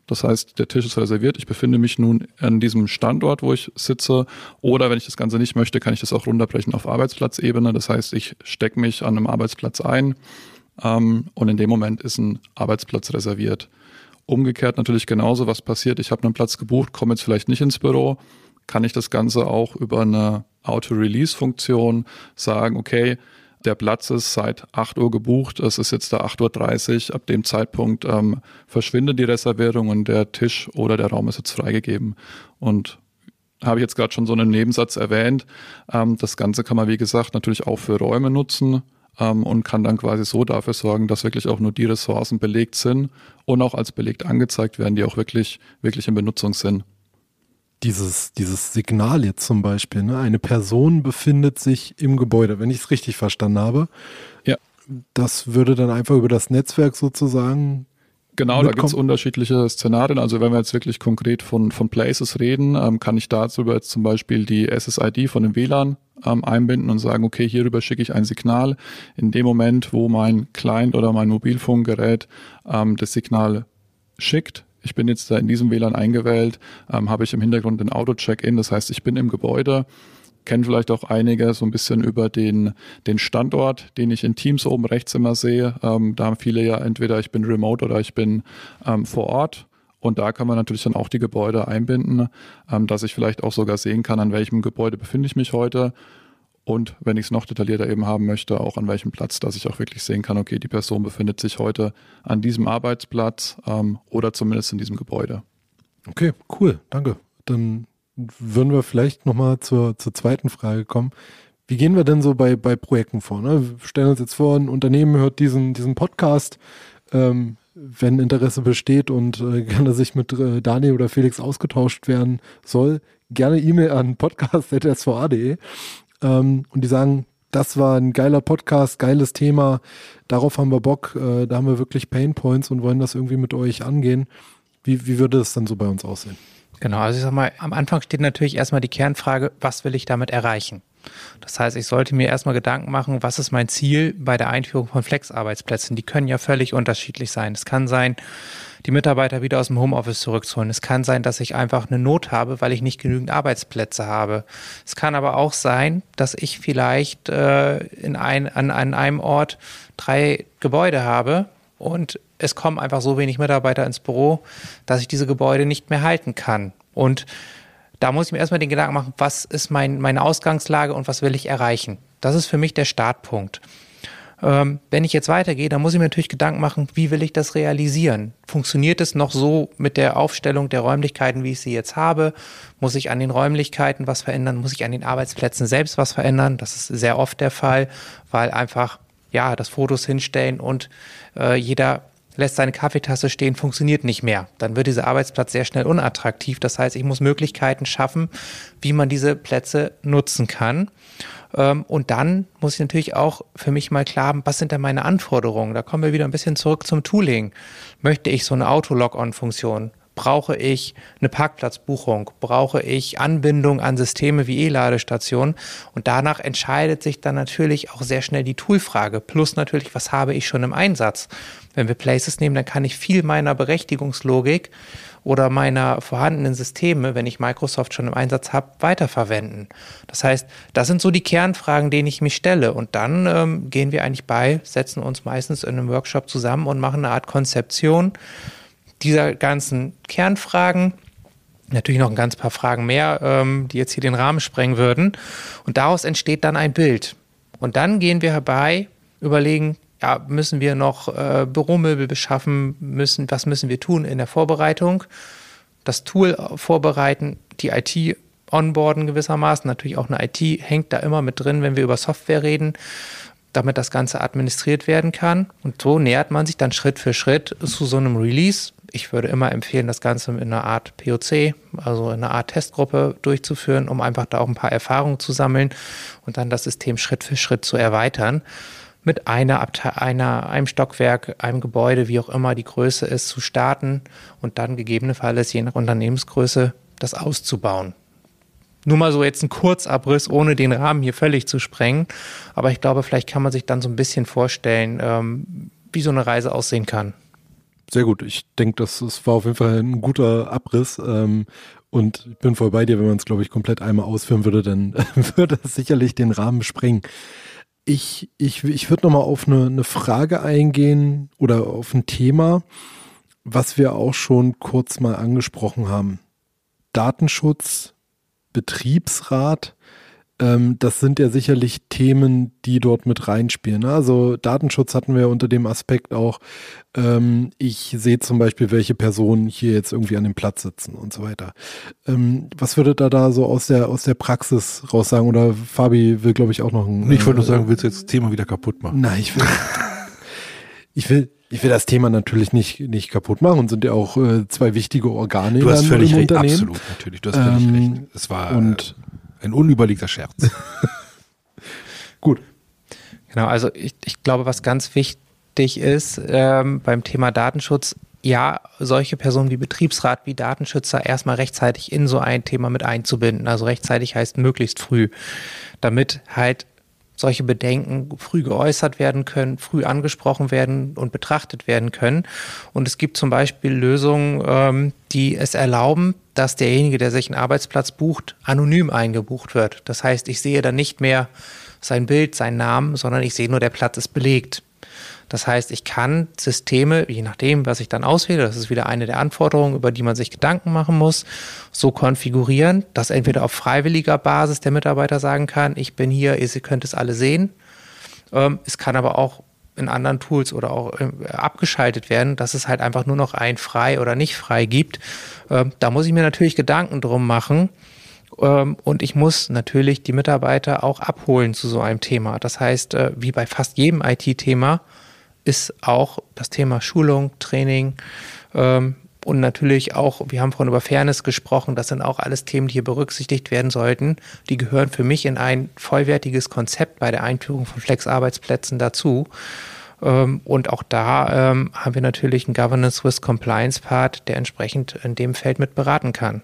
Das heißt, der Tisch ist reserviert. Ich befinde mich nun an diesem Standort, wo ich sitze. Oder wenn ich das Ganze nicht möchte, kann ich das auch runterbrechen auf Arbeitsplatzebene. Das heißt, ich stecke mich an einem Arbeitsplatz ein ähm, und in dem Moment ist ein Arbeitsplatz reserviert. Umgekehrt natürlich genauso, was passiert. Ich habe einen Platz gebucht, komme jetzt vielleicht nicht ins Büro. Kann ich das Ganze auch über eine Auto-Release-Funktion sagen, okay, der Platz ist seit acht Uhr gebucht, es ist jetzt da acht Uhr dreißig, ab dem Zeitpunkt ähm, verschwindet die Reservierung und der Tisch oder der Raum ist jetzt freigegeben. Und habe ich jetzt gerade schon so einen Nebensatz erwähnt, ähm, das Ganze kann man wie gesagt natürlich auch für Räume nutzen ähm, und kann dann quasi so dafür sorgen, dass wirklich auch nur die Ressourcen belegt sind und auch als belegt angezeigt werden, die auch wirklich, wirklich in Benutzung sind. Dieses, dieses Signal jetzt zum Beispiel, ne? Eine Person befindet sich im Gebäude, wenn ich es richtig verstanden habe. Ja. Das würde dann einfach über das Netzwerk sozusagen Genau, mitkommen. Da gibt es unterschiedliche Szenarien. Also wenn wir jetzt wirklich konkret von, von Places reden, ähm, kann ich darüber jetzt zum Beispiel die S S I D von dem W L A N ähm, einbinden und sagen, okay, hierüber schicke ich ein Signal. In dem Moment, wo mein Client oder mein Mobilfunkgerät ähm, das Signal schickt, ich bin jetzt da in diesem W L A N eingewählt, ähm, habe ich im Hintergrund den Auto-Check-In, das heißt, ich bin im Gebäude, kennen vielleicht auch einige so ein bisschen über den, den Standort, den ich in Teams oben rechts immer sehe. Ähm, da haben viele ja entweder ich bin remote oder ich bin ähm, vor Ort. Und da kann man natürlich dann auch die Gebäude einbinden, ähm, dass ich vielleicht auch sogar sehen kann, an welchem Gebäude befinde ich mich heute. Und wenn ich es noch detaillierter eben haben möchte, auch an welchem Platz, dass ich auch wirklich sehen kann, okay, die Person befindet sich heute an diesem Arbeitsplatz ähm, oder zumindest in diesem Gebäude. Okay, cool, danke. Dann würden wir vielleicht nochmal zur, zur zweiten Frage kommen. Wie gehen wir denn so bei, bei Projekten vor? Ne? Wir stellen uns jetzt vor, ein Unternehmen hört diesen, diesen Podcast, ähm, wenn Interesse besteht und äh, gerne sich mit äh, Daniel oder Felix ausgetauscht werden soll, gerne E-Mail an podcast at s v a punkt d e. Ähm, und die sagen, das war ein geiler Podcast, geiles Thema, darauf haben wir Bock, äh, da haben wir wirklich Painpoints und wollen das irgendwie mit euch angehen. Wie, wie würde es dann so bei uns aussehen? Genau, also ich sag mal, am Anfang steht natürlich erstmal die Kernfrage, was will ich damit erreichen? Das heißt, ich sollte mir erstmal Gedanken machen, was ist mein Ziel bei der Einführung von Flex-Arbeitsplätzen? Die können ja völlig unterschiedlich sein. Es kann sein, die Mitarbeiter wieder aus dem Homeoffice zurückzuholen. Es kann sein, dass ich einfach eine Not habe, weil ich nicht genügend Arbeitsplätze habe. Es kann aber auch sein, dass ich vielleicht äh, in ein, an, an einem Ort drei Gebäude habe und es kommen einfach so wenig Mitarbeiter ins Büro, dass ich diese Gebäude nicht mehr halten kann. Und da muss ich mir erstmal den Gedanken machen, was ist mein, meine Ausgangslage und was will ich erreichen? Das ist für mich der Startpunkt. Ähm, wenn ich jetzt weitergehe, dann muss ich mir natürlich Gedanken machen, wie will ich das realisieren? Funktioniert es noch so mit der Aufstellung der Räumlichkeiten, wie ich sie jetzt habe? Muss ich an den Räumlichkeiten was verändern? Muss ich an den Arbeitsplätzen selbst was verändern? Das ist sehr oft der Fall, weil einfach, ja, das Fotos hinstellen und äh, jeder lässt seine Kaffeetasse stehen, funktioniert nicht mehr. Dann wird dieser Arbeitsplatz sehr schnell unattraktiv. Das heißt, ich muss Möglichkeiten schaffen, wie man diese Plätze nutzen kann. Und dann muss ich natürlich auch für mich mal klar haben, was sind denn meine Anforderungen? Da kommen wir wieder ein bisschen zurück zum Tooling. Möchte ich so eine Auto-Log-On-Funktion? Brauche ich eine Parkplatzbuchung? Brauche ich Anbindung an Systeme wie E-Ladestationen? Und danach entscheidet sich dann natürlich auch sehr schnell die Toolfrage. Plus natürlich, was habe ich schon im Einsatz? Wenn wir Places nehmen, dann kann ich viel meiner Berechtigungslogik oder meiner vorhandenen Systeme, wenn ich Microsoft schon im Einsatz habe, weiterverwenden. Das heißt, das sind so die Kernfragen, denen ich mich stelle. Und dann ähm, gehen wir eigentlich bei, setzen uns meistens in einem Workshop zusammen und machen eine Art Konzeption dieser ganzen Kernfragen. Natürlich noch ein ganz paar Fragen mehr, ähm, die jetzt hier den Rahmen sprengen würden. Und daraus entsteht dann ein Bild. Und dann gehen wir herbei, überlegen, ja, müssen wir noch äh, Büromöbel beschaffen, müssen, was müssen wir tun in der Vorbereitung, das Tool vorbereiten, die I T onboarden gewissermaßen. Natürlich auch eine I T hängt da immer mit drin, wenn wir über Software reden, damit das Ganze administriert werden kann. Und so nähert man sich dann Schritt für Schritt zu so einem Release. Ich würde immer empfehlen, das Ganze in einer Art P O C, also in einer Art Testgruppe durchzuführen, um einfach da auch ein paar Erfahrungen zu sammeln und dann das System Schritt für Schritt zu erweitern. Mit einer, Abte- einer, einem Stockwerk, einem Gebäude, wie auch immer die Größe ist, zu starten und dann gegebenenfalls je nach Unternehmensgröße das auszubauen. Nur mal so jetzt ein Kurzabriss, ohne den Rahmen hier völlig zu sprengen. Aber ich glaube, vielleicht kann man sich dann so ein bisschen vorstellen, ähm, wie so eine Reise aussehen kann. sehr gut. Ich denke, das, das war auf jeden Fall ein guter Abriss. Ähm, und ich bin voll bei dir, wenn man es, glaube ich, komplett einmal ausführen würde, dann würde es sicherlich den Rahmen sprengen. Ich, ich, ich würde nochmal auf eine, eine Frage eingehen oder auf ein Thema, was wir auch schon kurz mal angesprochen haben. Datenschutz, Betriebsrat, ähm, das sind ja sicherlich Themen, die dort mit reinspielen. Also Datenschutz hatten wir unter dem Aspekt auch, ähm, ich sehe zum Beispiel, welche Personen hier jetzt irgendwie an dem Platz sitzen und so weiter. Ähm, was würdet ihr da so aus der, aus der Praxis raus sagen? Oder Fabi will, glaube ich, auch noch ein... Ich wollte nur äh, sagen, willst du jetzt das Thema wieder kaputt machen? Nein, ich will... ich will... Ich will das Thema natürlich nicht, nicht kaputt machen und sind ja auch äh, zwei wichtige Organe Du hast im völlig recht, Unternehmen. absolut, natürlich, du hast völlig Ähm, recht. Es war und äh, ein unüberlegter Scherz. gut. Genau, also ich, ich glaube, was ganz wichtig ist ähm, beim Thema Datenschutz, ja, solche Personen wie Betriebsrat, wie Datenschützer erstmal rechtzeitig in so ein Thema mit einzubinden. Also rechtzeitig heißt möglichst früh, damit halt solche Bedenken früh geäußert werden können, früh angesprochen werden und betrachtet werden können. Und es gibt zum Beispiel Lösungen, ähm, die es erlauben, dass derjenige, der sich einen Arbeitsplatz bucht, anonym eingebucht wird. Das heißt, ich sehe dann nicht mehr sein Bild, seinen Namen, sondern ich sehe nur, der Platz ist belegt. Das heißt, ich kann Systeme, je nachdem, was ich dann auswähle, das ist wieder eine der Anforderungen, über die man sich Gedanken machen muss, so konfigurieren, dass entweder auf freiwilliger Basis der Mitarbeiter sagen kann, ich bin hier, ihr könnt es alle sehen. Ähm, es kann aber auch in anderen Tools oder auch äh, abgeschaltet werden, dass es halt einfach nur noch ein frei oder nicht frei gibt. Ähm, da muss ich mir natürlich Gedanken drum machen. Ähm, und ich muss natürlich die Mitarbeiter auch abholen zu so einem Thema. Das heißt, äh, wie bei fast jedem I T-Thema, ist auch das Thema Schulung, Training ähm, und natürlich auch, wir haben vorhin über Fairness gesprochen, das sind auch alles Themen, die hier berücksichtigt werden sollten. Die gehören für mich in ein vollwertiges Konzept bei der Einführung von Flex-Arbeitsplätzen dazu. Ähm, und auch da ähm, haben wir natürlich einen Governance-with-Compliance-Part, der entsprechend in dem Feld mit beraten kann.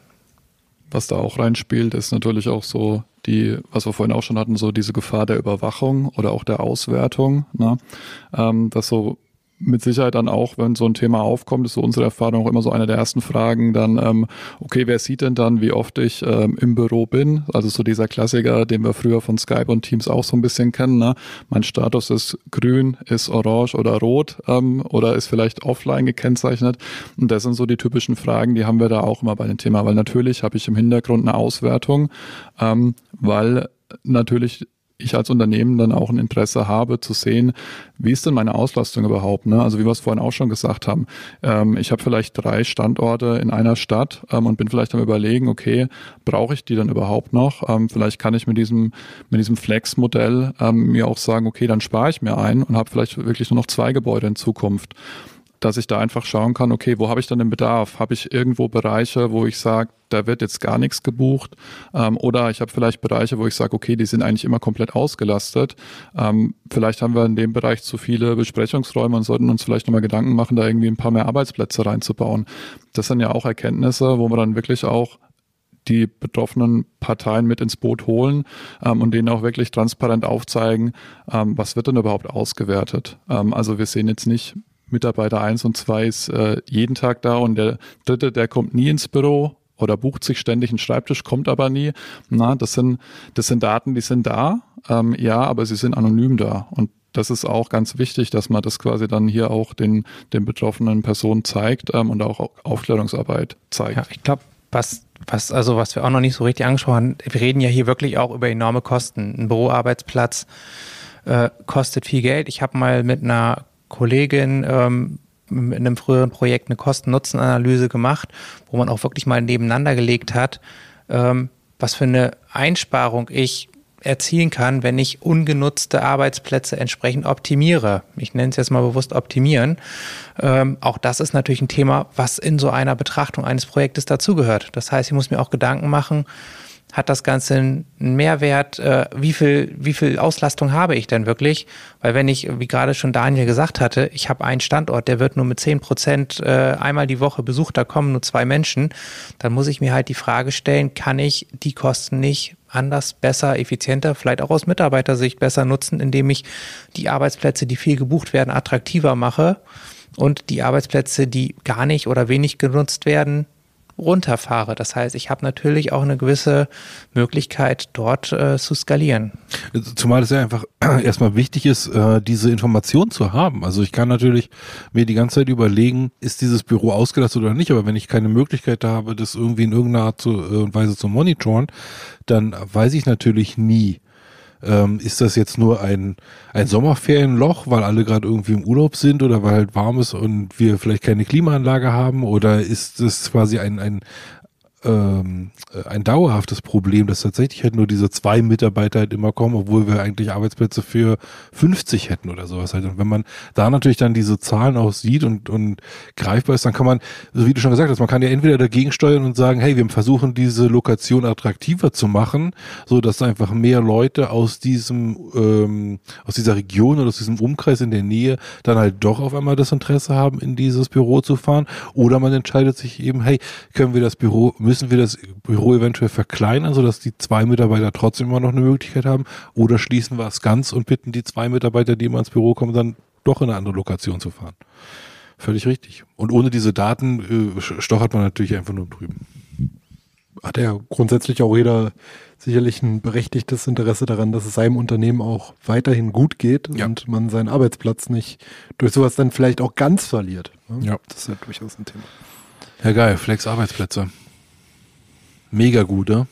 Was da auch reinspielt, ist natürlich auch so die, was wir vorhin auch schon hatten, so diese Gefahr der Überwachung oder auch der Auswertung, ne? Ähm, dass so mit Sicherheit dann auch, wenn so ein Thema aufkommt, ist so unsere Erfahrung auch immer so eine der ersten Fragen dann, ähm, okay, wer sieht denn dann, wie oft ich ähm, im Büro bin? Also so dieser Klassiker, den wir früher von Skype und Teams auch so ein bisschen kennen, ne? Mein Status ist grün, ist orange oder rot ähm, oder ist vielleicht offline gekennzeichnet. Und das sind so die typischen Fragen, die haben wir da auch immer bei dem Thema, weil natürlich habe ich im Hintergrund eine Auswertung, ähm, weil natürlich ich als Unternehmen dann auch ein Interesse habe zu sehen, wie ist denn meine Auslastung überhaupt, ne? Also wie wir es vorhin auch schon gesagt haben, ähm, ich habe vielleicht drei Standorte in einer Stadt ähm, und bin vielleicht am Überlegen, okay, brauche ich die dann überhaupt noch? Ähm, vielleicht kann ich mit diesem mit diesem Flex-Modell ähm, mir auch sagen, okay, dann spare ich mir ein und habe vielleicht wirklich nur noch zwei Gebäude in Zukunft. Dass ich da einfach schauen kann, okay, wo habe ich dann den Bedarf? Habe ich irgendwo Bereiche, wo ich sage, da wird jetzt gar nichts gebucht? Ähm, oder ich habe vielleicht Bereiche, wo ich sage, okay, die sind eigentlich immer komplett ausgelastet. Ähm, vielleicht haben wir in dem Bereich zu viele Besprechungsräume und sollten uns vielleicht nochmal Gedanken machen, da irgendwie ein paar mehr Arbeitsplätze reinzubauen. Das sind ja auch Erkenntnisse, wo wir dann wirklich auch die betroffenen Parteien mit ins Boot holen ähm, und denen auch wirklich transparent aufzeigen, ähm, was wird denn überhaupt ausgewertet. Ähm, also wir sehen jetzt nicht, Mitarbeiter eins und zwei ist äh, jeden Tag da und der dritte, der kommt nie ins Büro oder bucht sich ständig einen Schreibtisch, kommt aber nie. Na, das sind, das sind Daten, die sind da, ähm, ja, aber sie sind anonym da. Und das ist auch ganz wichtig, dass man das quasi dann hier auch den, den betroffenen Personen zeigt ähm, und auch Aufklärungsarbeit zeigt. Ja, ich glaube, was, was, also was wir auch noch nicht so richtig angesprochen haben, wir reden ja hier wirklich auch über enorme Kosten. Ein Büroarbeitsplatz äh, kostet viel Geld. Ich habe mal mit einer Kollegin ähm, in einem früheren Projekt eine Kosten-Nutzen-Analyse gemacht, wo man auch wirklich mal nebeneinander gelegt hat, ähm, was für eine Einsparung ich erzielen kann, wenn ich ungenutzte Arbeitsplätze entsprechend optimiere. Ich nenne es jetzt mal bewusst optimieren. Ähm, auch das ist natürlich ein Thema, was in so einer Betrachtung eines Projektes dazugehört. Das heißt, ich muss mir auch Gedanken machen, hat das Ganze einen Mehrwert? Äh, wie viel, wie viel Auslastung habe ich denn wirklich? Weil wenn ich, wie gerade schon Daniel gesagt hatte, ich habe einen Standort, der wird nur mit zehn Prozent äh, einmal die Woche besucht, da kommen nur zwei Menschen, dann muss ich mir halt die Frage stellen, kann ich die Kosten nicht anders, besser, effizienter, vielleicht auch aus Mitarbeitersicht besser nutzen, indem ich die Arbeitsplätze, die viel gebucht werden, attraktiver mache, und die Arbeitsplätze, die gar nicht oder wenig genutzt werden, runterfahre. Das heißt, ich habe natürlich auch eine gewisse Möglichkeit, dort äh, zu skalieren. Zumal es ja einfach erstmal wichtig ist, äh, diese Information zu haben. Also ich kann natürlich mir die ganze Zeit überlegen, ist dieses Büro ausgelastet oder nicht, aber wenn ich keine Möglichkeit habe, das irgendwie in irgendeiner Art und Weise zu monitoren, dann weiß ich natürlich nie, Ähm, ist das jetzt nur ein, ein Sommerferienloch, weil alle gerade irgendwie im Urlaub sind oder weil halt warm ist und wir vielleicht keine Klimaanlage haben, oder ist das quasi ein, ein, ähm, ein dauerhaftes Problem, dass tatsächlich halt nur diese zwei Mitarbeiter halt immer kommen, obwohl wir eigentlich Arbeitsplätze für fünfzig hätten oder sowas halt. Und wenn man da natürlich dann diese Zahlen auch sieht und, und greifbar ist, dann kann man, so wie du schon gesagt hast, man kann ja entweder dagegen steuern und sagen, hey, wir versuchen diese Lokation attraktiver zu machen, so dass einfach mehr Leute aus diesem, ähm, aus dieser Region oder aus diesem Umkreis in der Nähe dann halt doch auf einmal das Interesse haben, in dieses Büro zu fahren. Oder man entscheidet sich eben, hey, können wir das Büro, müssen wir das Büro eventuell verkleinern, sodass die zwei Mitarbeiter trotzdem immer noch eine Möglichkeit haben, oder schließen wir es ganz und bitten die zwei Mitarbeiter, die immer ins Büro kommen, dann doch in eine andere Lokation zu fahren. Völlig richtig. Und ohne diese Daten äh, stochert man natürlich einfach nur drüben. Hat ja grundsätzlich auch jeder sicherlich ein berechtigtes Interesse daran, dass es seinem Unternehmen auch weiterhin gut geht, ja, und man seinen Arbeitsplatz nicht durch sowas dann vielleicht auch ganz verliert. Ne? Ja. Das ist ja durchaus ein Thema. Ja, geil. Flex-Arbeitsplätze. Mega gut, ne?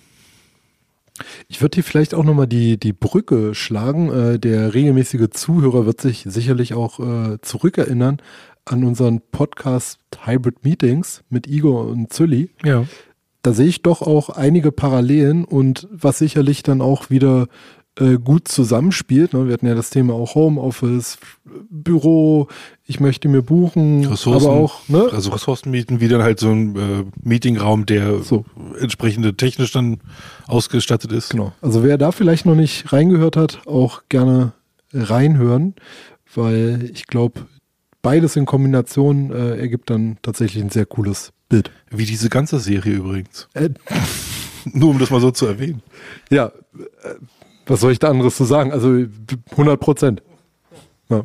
Ich würde hier vielleicht auch nochmal die, die Brücke schlagen. Äh, der regelmäßige Zuhörer wird sich sicherlich auch äh, zurückerinnern an unseren Podcast Hybrid Meetings mit Igor und Zülli. Ja. Da sehe ich doch auch einige Parallelen und was sicherlich dann auch wieder äh, gut zusammenspielt. Ne? Wir hatten ja das Thema auch Homeoffice, Büro, ich möchte mir buchen, Ressourcen, aber auch, ne? Also Ressourcen mieten, wie dann halt so ein äh, Meetingraum, der so entsprechende technisch dann ausgestattet ist. Genau. Also wer da vielleicht noch nicht reingehört hat, auch gerne reinhören, weil ich glaube, beides in Kombination äh, ergibt dann tatsächlich ein sehr cooles Bild. Wie diese ganze Serie übrigens. Äh, Nur um das mal so zu erwähnen. Ja, äh, was soll ich da anderes zu sagen? Also hundert Prozent. Ja.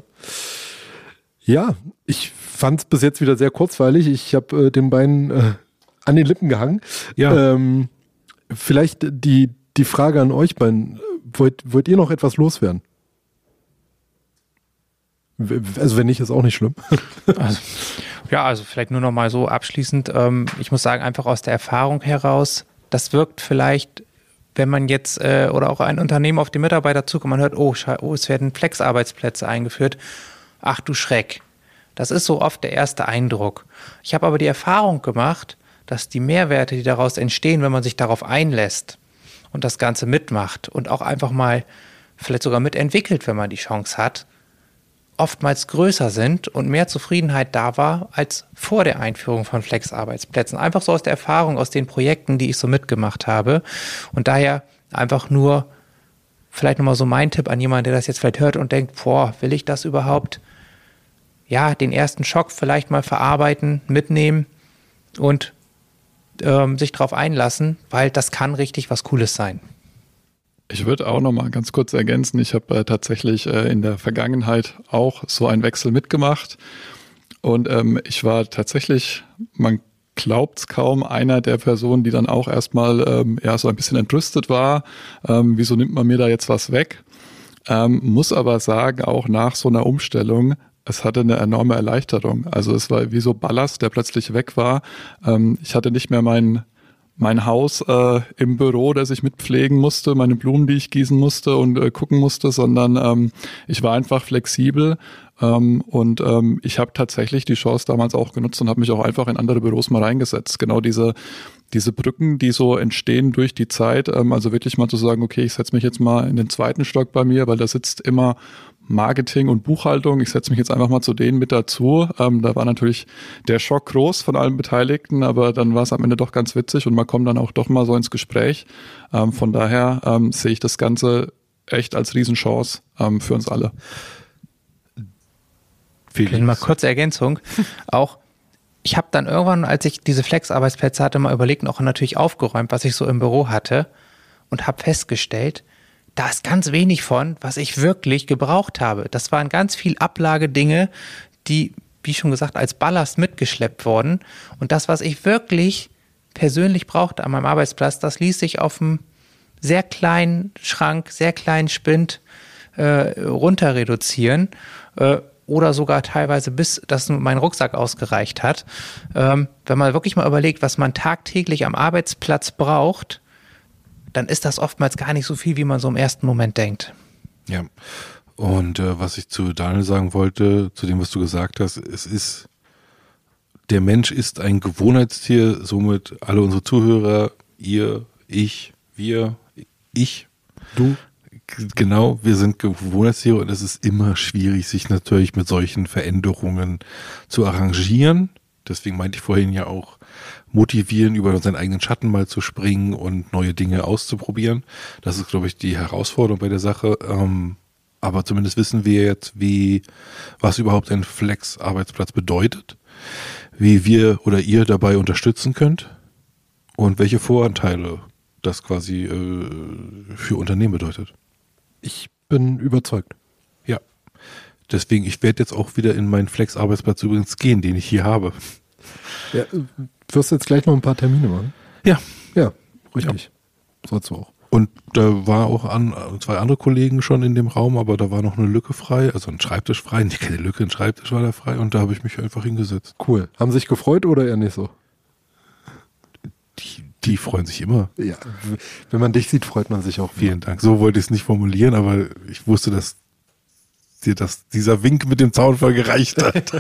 Ja, ich fand es bis jetzt wieder sehr kurzweilig. Ich habe äh, den beiden äh, an den Lippen gehangen. Ja. Ähm, vielleicht die, die Frage an euch beiden. Wollt, wollt ihr noch etwas loswerden? Also wenn nicht, ist auch nicht schlimm. Also, ja, also vielleicht nur noch mal so abschließend. Ähm, ich muss sagen, einfach aus der Erfahrung heraus, das wirkt vielleicht, wenn man jetzt äh, oder auch ein Unternehmen auf die Mitarbeiter zukommt, man hört, oh, oh, es werden Flex-Arbeitsplätze eingeführt. Ach du Schreck. Das ist so oft der erste Eindruck. Ich habe aber die Erfahrung gemacht, dass die Mehrwerte, die daraus entstehen, wenn man sich darauf einlässt und das Ganze mitmacht und auch einfach mal vielleicht sogar mitentwickelt, wenn man die Chance hat, oftmals größer sind und mehr Zufriedenheit da war als vor der Einführung von Flex-Arbeitsplätzen. Einfach so aus der Erfahrung, aus den Projekten, die ich so mitgemacht habe. Und daher einfach nur vielleicht nochmal so mein Tipp an jemanden, der das jetzt vielleicht hört und denkt, boah, will ich das überhaupt? Ja, den ersten Schock vielleicht mal verarbeiten, mitnehmen und ähm, sich darauf einlassen, weil das kann richtig was Cooles sein. Ich würde auch noch mal ganz kurz ergänzen, ich habe äh, tatsächlich äh, in der Vergangenheit auch so einen Wechsel mitgemacht und ähm, ich war tatsächlich, man glaubt es kaum, einer der Personen, die dann auch erstmal ähm, ja, so ein bisschen entrüstet war, ähm, wieso nimmt man mir da jetzt was weg, ähm, muss aber sagen, auch nach so einer Umstellung, es hatte eine enorme Erleichterung, also es war wie so Ballast, der plötzlich weg war, ähm, ich hatte nicht mehr meinen mein Haus äh, im Büro, das ich mitpflegen musste, meine Blumen, die ich gießen musste und äh, gucken musste, sondern ähm, ich war einfach flexibel ähm, und ähm, ich habe tatsächlich die Chance damals auch genutzt und habe mich auch einfach in andere Büros mal reingesetzt. Genau diese diese Brücken, die so entstehen durch die Zeit, ähm, also wirklich mal zu sagen, okay, ich setze mich jetzt mal in den zweiten Stock bei mir, weil da sitzt immer Marketing und Buchhaltung. Ich setze mich jetzt einfach mal zu denen mit dazu. Ähm, da war natürlich der Schock groß von allen Beteiligten, aber dann war es am Ende doch ganz witzig und man kommt dann auch doch mal so ins Gespräch. Ähm, von daher ähm, sehe ich das Ganze echt als Riesenchance ähm, für uns alle. Vielleicht mal kurze Ergänzung. Auch ich habe dann irgendwann, als ich diese Flex-Arbeitsplätze hatte, mal überlegt und auch natürlich aufgeräumt, was ich so im Büro hatte und habe festgestellt, da ist ganz wenig von, was ich wirklich gebraucht habe. Das waren ganz viel Ablagedinge, die wie schon gesagt, als Ballast mitgeschleppt worden. Und das, was ich wirklich persönlich brauchte an meinem Arbeitsplatz, das ließ sich auf einem sehr kleinen Schrank, sehr kleinen Spind äh, runter reduzieren äh, oder sogar teilweise bis, dass mein Rucksack ausgereicht hat. Ähm, wenn man wirklich mal überlegt, was man tagtäglich am Arbeitsplatz braucht, dann ist das oftmals gar nicht so viel, wie man so im ersten Moment denkt. Ja, und äh, was ich zu Daniel sagen wollte, zu dem, was du gesagt hast, es ist, der Mensch ist ein Gewohnheitstier, somit alle unsere Zuhörer, ihr, ich, wir, ich, Du. Genau, wir sind Gewohnheitstiere und es ist immer schwierig, sich natürlich mit solchen Veränderungen zu arrangieren. Deswegen meinte ich vorhin ja auch, motivieren, über seinen eigenen Schatten mal zu springen und neue Dinge auszuprobieren. Das ist, glaube ich, die Herausforderung bei der Sache. Ähm, aber zumindest wissen wir jetzt, wie, was überhaupt ein Flex-Arbeitsplatz bedeutet, wie wir oder ihr dabei unterstützen könnt und welche Voranteile das quasi äh, für Unternehmen bedeutet. Ich bin überzeugt. Ja, deswegen, ich werde jetzt auch wieder in meinen Flex-Arbeitsplatz übrigens gehen, den ich hier habe. Ja, wirst du jetzt gleich noch ein paar Termine machen? Ja. Ja, richtig. Ja. Sollst du auch. Und da war auch an, zwei andere Kollegen schon in dem Raum, aber da war noch eine Lücke frei, also ein Schreibtisch frei, nicht keine Lücke, ein Schreibtisch war da frei und da habe ich mich einfach hingesetzt. Cool. Haben sich gefreut oder eher nicht so? Die, die freuen sich immer. Ja, wenn man dich sieht, freut man sich auch. Vielen Dank. So wollte ich es nicht formulieren, aber ich wusste, dass dir das, dieser Wink mit dem Zaunfall gereicht hat.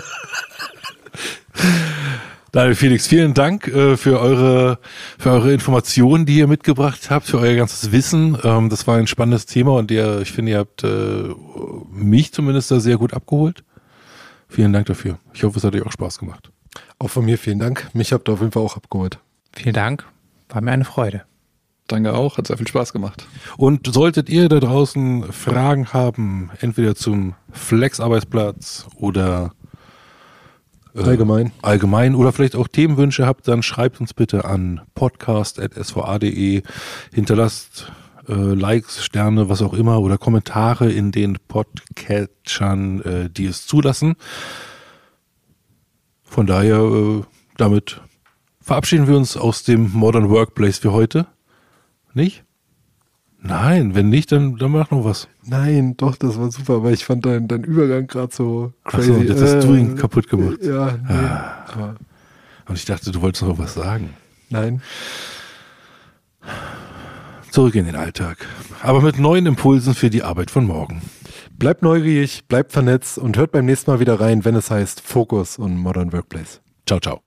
Daniel, Felix, vielen Dank äh, für eure für eure Informationen, die ihr mitgebracht habt, für euer ganzes Wissen. Ähm, das war ein spannendes Thema und ihr, ich finde, ihr habt äh, mich zumindest da sehr gut abgeholt. Vielen Dank dafür. Ich hoffe, es hat euch auch Spaß gemacht. Auch von mir vielen Dank. Mich habt ihr auf jeden Fall auch abgeholt. Vielen Dank. War mir eine Freude. Danke auch, hat sehr viel Spaß gemacht. Und solltet ihr da draußen Fragen haben, entweder zum Flex-Arbeitsplatz oder äh, allgemein. allgemein oder vielleicht auch Themenwünsche habt, dann schreibt uns bitte an podcast at s v a punkt d e, hinterlasst äh, Likes, Sterne, was auch immer oder Kommentare in den Podcatchern, äh, die es zulassen. Von daher, äh, damit verabschieden wir uns aus dem Modern Workplace für heute. Nicht? Nein, wenn nicht, dann, dann mach noch was. Nein, doch, das war super, aber ich fand deinen dein Übergang gerade so crazy. Ach so, jetzt hast äh, du ihn kaputt gemacht. Ja, nee. Ah. Aber Und ich dachte, du wolltest noch was sagen. nein. Zurück in den Alltag. Aber mit neuen Impulsen für die Arbeit von morgen. Bleibt neugierig, bleibt vernetzt und hört beim nächsten Mal wieder rein, wenn es heißt Fokus und Modern Workplace. Ciao, ciao.